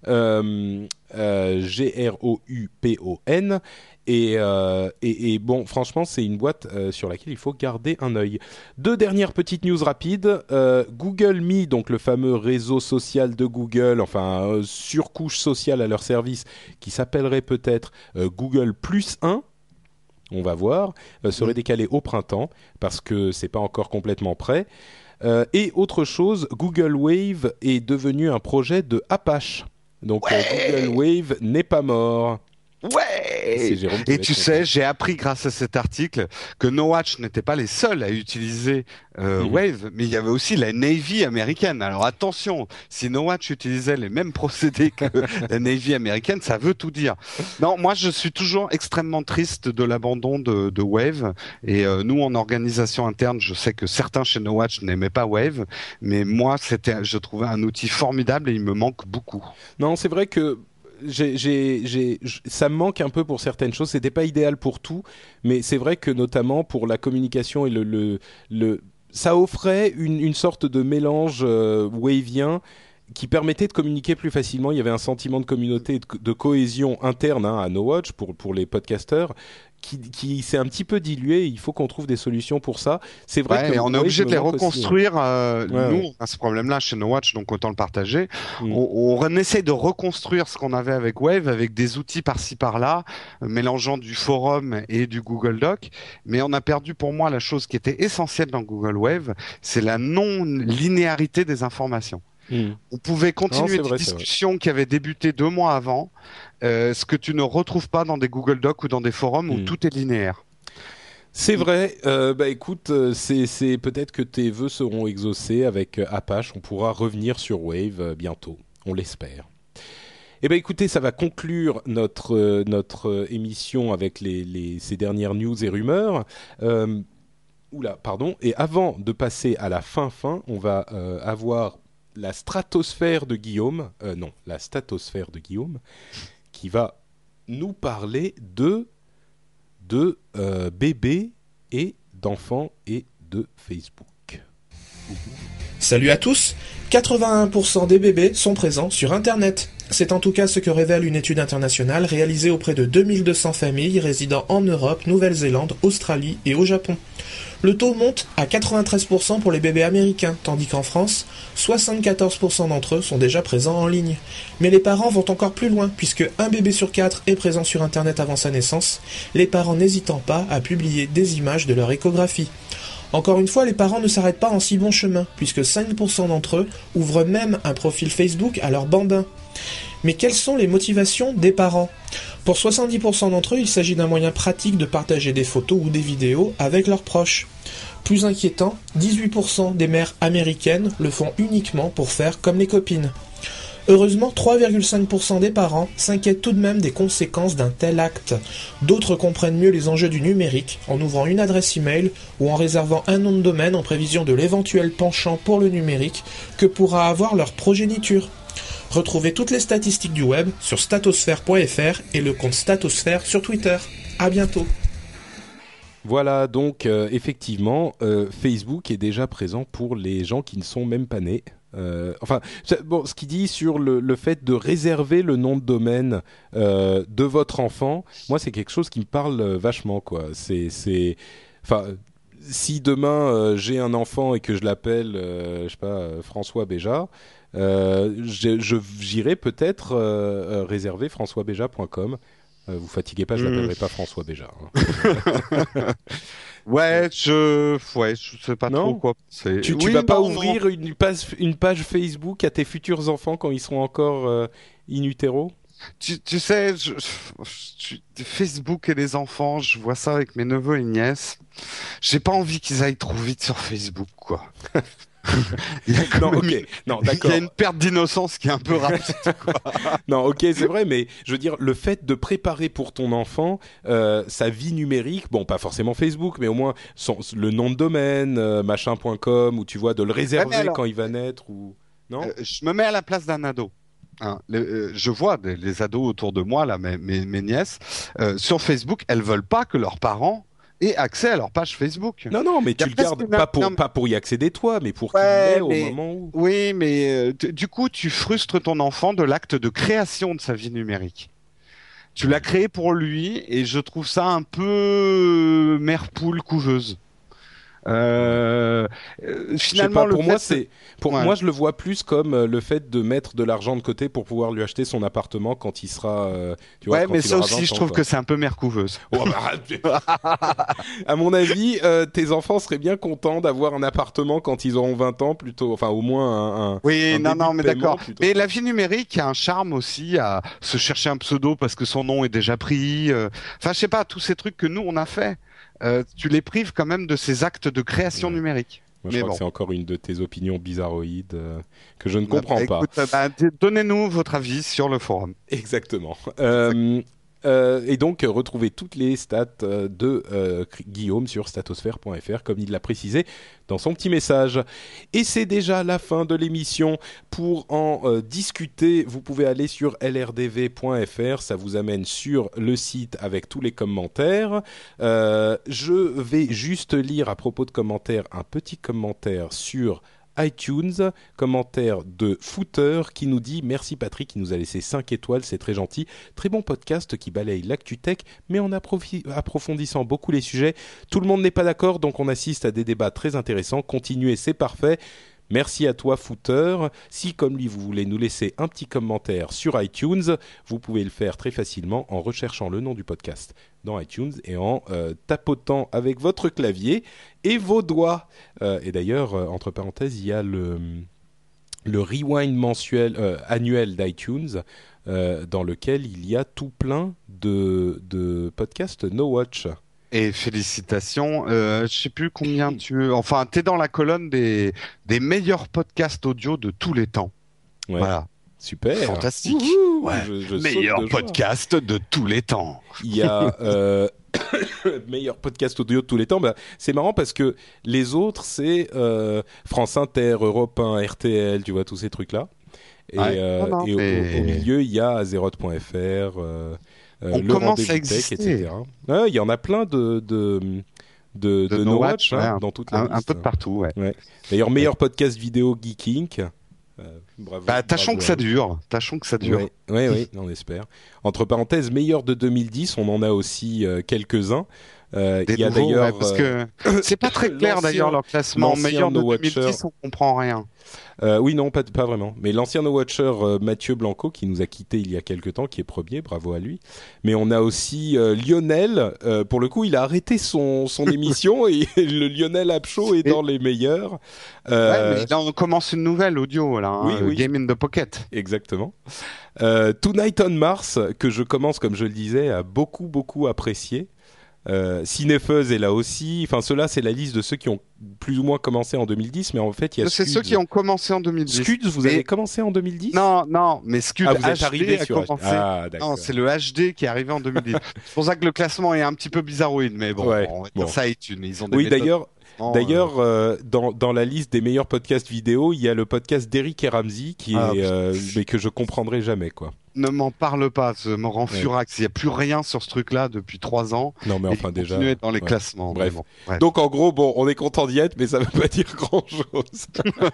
Euh, euh, G R O U P O N. Et, euh, et, et bon, franchement, c'est une boîte euh, sur laquelle il faut garder un œil. Deux dernières petites news rapides. Euh, Google Me, donc le fameux réseau social de Google, enfin euh, surcouche sociale à leur service, qui s'appellerait peut-être euh, Google Plus un. On va voir, euh, serait décalé au printemps parce que c'est pas encore complètement prêt. Euh, et autre chose, Google Wave est devenu un projet de Apache. Donc ouais. euh, Google Wave n'est pas mort. Ouais. Et tu sais, j'ai appris grâce à cet article que NoWatch n'était pas les seuls à utiliser euh, mm-hmm. Wave, mais il y avait aussi la Navy américaine. Alors attention, si NoWatch utilisait les mêmes procédés que la Navy américaine, ça veut tout dire. Non, moi je suis toujours extrêmement triste de l'abandon de, de Wave. Et euh, nous, en organisation interne, je sais que certains chez NoWatch n'aimaient pas Wave, mais moi, c'était, je trouvais un outil formidable et il me manque beaucoup. Non, c'est vrai que J'ai, j'ai, j'ai, ça me manque un peu pour certaines choses. C'était pas idéal pour tout, mais c'est vrai que notamment pour la communication et le, le, le ça offrait une, une sorte de mélange euh, wavien qui permettait de communiquer plus facilement. Il y avait un sentiment de communauté, de, de cohésion interne hein, à NoWatch pour pour les podcasteurs. Qui, qui s'est un petit peu dilué. Il faut qu'on trouve des solutions pour ça. C'est vrai ouais, que on est obligé de les reconstruire. Aussi, euh, ouais, nous, ouais. on a ce problème-là chez NoWatch, donc autant le partager. Mm. On, on essaie de reconstruire ce qu'on avait avec Wave, avec des outils par-ci par-là, euh, mélangeant du forum et du Google Doc. Mais on a perdu, pour moi, la chose qui était essentielle dans Google Wave, c'est la non-linéarité des informations. Mmh. On pouvait continuer non, des vrai, discussions qui avaient débuté deux mois avant, euh, ce que tu ne retrouves pas dans des Google Docs ou dans des forums mmh. où tout est linéaire. C'est vrai. Euh, bah écoute, c'est, c'est peut-être que tes vœux seront exaucés avec Apache. On pourra revenir sur Wave euh, bientôt. On l'espère. Eh ben écoutez, ça va conclure notre euh, notre émission avec les, les ces dernières news et rumeurs. Euh, oula, pardon. Et avant de passer à la fin fin, on va euh, avoir la stratosphère de Guillaume, euh, non, la statosphère de Guillaume, qui va nous parler de, de euh, bébés et d'enfants et de Facebook. Salut à tous. quatre-vingt-un pour cent des bébés sont présents sur Internet. C'est en tout cas ce que révèle une étude internationale réalisée auprès de deux mille deux cents familles résidant en Europe, Nouvelle-Zélande, Australie et au Japon. Le taux monte à quatre-vingt-treize pour cent pour les bébés américains, tandis qu'en France, soixante-quatorze pour cent d'entre eux sont déjà présents en ligne. Mais les parents vont encore plus loin, puisque un bébé sur quatre est présent sur Internet avant sa naissance, les parents n'hésitant pas à publier des images de leur échographie. Encore une fois, les parents ne s'arrêtent pas en si bon chemin, puisque cinq pour cent d'entre eux ouvrent même un profil Facebook à leur bambin. Mais quelles sont les motivations des parents ? Pour soixante-dix pour cent d'entre eux, il s'agit d'un moyen pratique de partager des photos ou des vidéos avec leurs proches. Plus inquiétant, dix-huit pour cent des mères américaines le font uniquement pour faire comme les copines. Heureusement, trois virgule cinq pour cent des parents s'inquiètent tout de même des conséquences d'un tel acte. D'autres comprennent mieux les enjeux du numérique en ouvrant une adresse email ou en réservant un nom de domaine en prévision de l'éventuel penchant pour le numérique que pourra avoir leur progéniture. Retrouvez toutes les statistiques du web sur statosphère point f r et le compte Statosphère sur Twitter. À bientôt. Voilà, donc euh, effectivement, euh, Facebook est déjà présent pour les gens qui ne sont même pas nés. Euh, enfin, bon, ce qu'il dit sur le, le fait de réserver le nom de domaine euh, de votre enfant, moi, c'est quelque chose qui me parle vachement, quoi. C'est, c'est, enfin, si demain euh, j'ai un enfant et que je l'appelle, euh, je sais pas, euh, François Béja. Euh, je, je, j'irai peut-être euh, euh, réserver françois béja point com. Euh, vous fatiguez pas, je l'appellerai mmh. pas François Béja. Hein. ouais, je, ouais, je sais pas non. trop quoi. C'est... Tu, tu oui, vas pas non, ouvrir non. une page, une page Facebook à tes futurs enfants quand ils seront encore euh, in utero? Tu, tu sais, je, je, je, Facebook et les enfants, je vois ça avec mes neveux et nièces. J'ai pas envie qu'ils aillent trop vite sur Facebook, quoi. il y a non, ok, non, d'accord. Il y a une perte d'innocence qui est un peu rapide, quoi. non, ok, c'est vrai, mais je veux dire, le fait de préparer pour ton enfant euh, sa vie numérique, bon, pas forcément Facebook, mais au moins son, le nom de domaine, euh, machin point com, ou tu vois, de le réserver ouais, alors, quand il va naître, ou non euh, je me mets à la place d'un ado. Hein, le, euh, je vois des, les ados autour de moi, là, mes, mes, mes nièces, euh, sur Facebook, elles veulent pas que leurs parents aient accès à leur page Facebook. Non, non, mais tu le gardes pas pour, non, pas pour y accéder toi, mais pour ouais, qu'il l'ait au moment où... Oui, mais euh, t- du coup, tu frustres ton enfant de l'acte de création de sa vie numérique. Tu l'as créé pour lui, et je trouve ça un peu mère poule couveuse. Euh, euh, finalement, pas, pour le moi, fait... c'est pour ouais. moi, je le vois plus comme euh, le fait de mettre de l'argent de côté pour pouvoir lui acheter son appartement quand il sera. Euh, tu vois, ouais, quand mais il ça aura aussi, vingt je ans, trouve quoi. que c'est un peu mère couveuse. Oh, bah, à mon avis, euh, tes enfants seraient bien contents d'avoir un appartement quand ils auront vingt ans, plutôt. Enfin, au moins un. un oui, un non, non, mais d'accord. Plutôt. Mais la vie numérique a un charme aussi à se chercher un pseudo parce que son nom est déjà pris. Euh... Enfin, je sais pas, tous ces trucs que nous on a fait. Euh, tu les prives quand même de ces actes de création ouais. numérique. Moi, je Mais crois bon. que c'est encore une de tes opinions bizarroïdes euh, que je ne comprends bah, écoute, pas. Bah, donnez-nous votre avis sur le forum. Exactement. Euh, euh, et donc, euh, retrouvez toutes les stats euh, de euh, Guillaume sur statosphère point f r, comme il l'a précisé dans son petit message. Et c'est déjà la fin de l'émission. Pour en euh, discuter, vous pouvez aller sur l r d v point f r. Ça vous amène sur le site avec tous les commentaires. Euh, je vais juste lire à propos de commentaires un petit commentaire sur iTunes, commentaire de Footer qui nous dit « Merci Patrick qui nous a laissé cinq étoiles, c'est très gentil. Très bon podcast qui balaye l'actu-tech, mais en approfi- approfondissant beaucoup les sujets. Tout le monde n'est pas d'accord, donc on assiste à des débats très intéressants. Continuez, c'est parfait. » Merci à toi, Footer. Si, comme lui, vous voulez nous laisser un petit commentaire sur iTunes, vous pouvez le faire très facilement en recherchant le nom du podcast dans iTunes et en euh, tapotant avec votre clavier et vos doigts. Euh, et d'ailleurs, euh, entre parenthèses, il y a le, le rewind mensuel, euh, annuel d'iTunes euh, dans lequel il y a tout plein de, de podcasts No Watch. Et félicitations, euh, je sais plus combien tu... Enfin, t'es dans la colonne des, des meilleurs podcasts audio de tous les temps. Ouais. Voilà. Super. Fantastique. Ouhou, ouais. je, je Meilleur podcast de tous les temps. Il y a... Euh... meilleur podcast audio de tous les temps. Bah, c'est marrant parce que les autres, c'est euh, France Inter, Europe un, R T L, tu vois, tous ces trucs-là. Et, ouais. euh, non, non, et mais... au, au milieu, il y a Azeroth point f r... Euh, Euh, on le commence à exister. Tech, et cetera. Ouais, il y en a plein de, de, de, de, de No Watch, Watch hein, ouais, dans toute la un, liste. Un peu de partout, ouais. ouais. D'ailleurs, meilleur ouais. podcast vidéo Geek Inc. Euh, bravo. Bah, tâchons bravo que ça dure. Tâchons que ça dure. Oui, oui, oui, on espère. Entre parenthèses, meilleur de deux mille dix, on en a aussi euh, quelques-uns. Euh, Des il y a nouveaux, d'ailleurs, ouais, parce que c'est pas très clair d'ailleurs leur classement. Meilleur de deux mille dix, on comprend rien. Euh, oui, non, pas, pas vraiment. Mais l'ancien No Watcher euh, Mathieu Blanco, qui nous a quittés il y a quelques temps, qui est premier, bravo à lui. Mais on a aussi euh, Lionel. Euh, pour le coup, il a arrêté son, son émission et le Lionel App Show est et... dans les meilleurs. Euh... Ouais, mais là, on commence une nouvelle audio, là. Hein, oui, oui. Game in the Pocket. Exactement. Euh, Tonight on Mars, que je commence, comme je le disais, à beaucoup, beaucoup apprécier. Euh, Cinefuzz est là aussi. Enfin, ceux-là, c'est la liste de ceux qui ont plus ou moins commencé en deux mille dix, mais en fait, il y a c'est Scuds. ceux qui ont commencé en deux mille dix. Scuds, vous mais... avez commencé en deux mille dix ? Non, non, mais Scuds ah, vous êtes H D arrivé a sur commencé. Ah, d'accord. Non, c'est le H D qui est arrivé en deux mille dix. C'est pour ça que le classement est un petit peu bizarroïde, mais bon, ouais, on va bon. dire ça iTunes. Ils ont des oui, méthodes... d'ailleurs. Non, D'ailleurs, euh... Euh, dans, dans la liste des meilleurs podcasts vidéo, il y a le podcast d'Eric et Ramsey qui ah, est, euh, mais que je comprendrai jamais, quoi. Ne m'en parle pas, ça me rend furax. Il n'y a plus rien sur ce truc-là depuis trois ans. Non, mais enfin déjà. Continuer dans les ouais. classements. Bref. Bon, bref. Donc en gros, bon, on est content d'y être, mais ça ne veut pas dire grand-chose.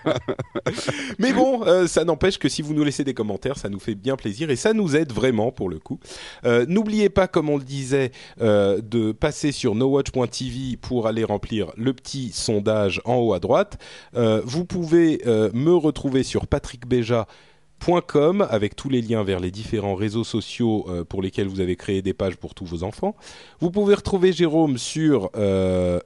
Mais bon, euh, ça n'empêche que si vous nous laissez des commentaires, ça nous fait bien plaisir et ça nous aide vraiment pour le coup. Euh, n'oubliez pas, comme on le disait, euh, de passer sur nowatch point t v pour aller remplir le petit sondage en haut à droite. Euh, vous pouvez euh, me retrouver sur patrick beja point com avec tous les liens vers les différents réseaux sociaux euh, pour lesquels vous avez créé des pages pour tous vos enfants. Vous pouvez retrouver Jérôme sur... Euh...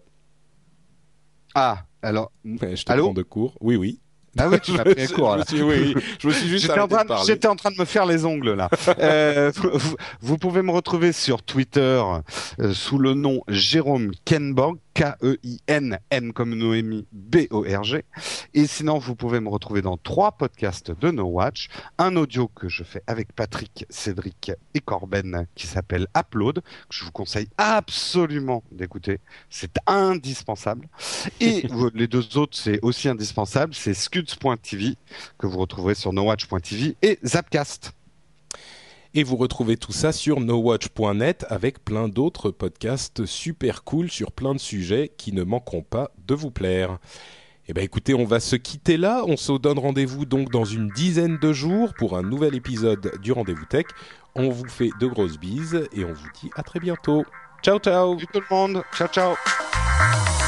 Ah, alors... Ouais, je te Allô prends de cours. Oui, oui. Ah oui, tu m'as pris un cours, là. Je me suis, oui, je me suis juste j'étais, en train, de parler. j'étais en train de me faire les ongles, là. euh, vous, vous pouvez me retrouver sur Twitter euh, sous le nom Jérôme Kenborg, K E I N, N comme Noémie, B O R G. Et sinon, vous pouvez me retrouver dans trois podcasts de No Watch. Un audio que je fais avec Patrick, Cédric et Corben qui s'appelle Upload, que je vous conseille absolument d'écouter. C'est indispensable. Et les deux autres, c'est aussi indispensable. C'est Scuds point t v que vous retrouverez sur nowatch point t v et Zapcast. Et vous retrouvez tout ça sur nowatch point net avec plein d'autres podcasts super cool sur plein de sujets qui ne manqueront pas de vous plaire. Eh bien écoutez, on va se quitter là. On se donne rendez-vous donc dans une dizaine de jours pour un nouvel épisode du Rendez-vous Tech. On vous fait de grosses bises et on vous dit à très bientôt. Ciao, ciao. Salut tout le monde. Ciao, ciao.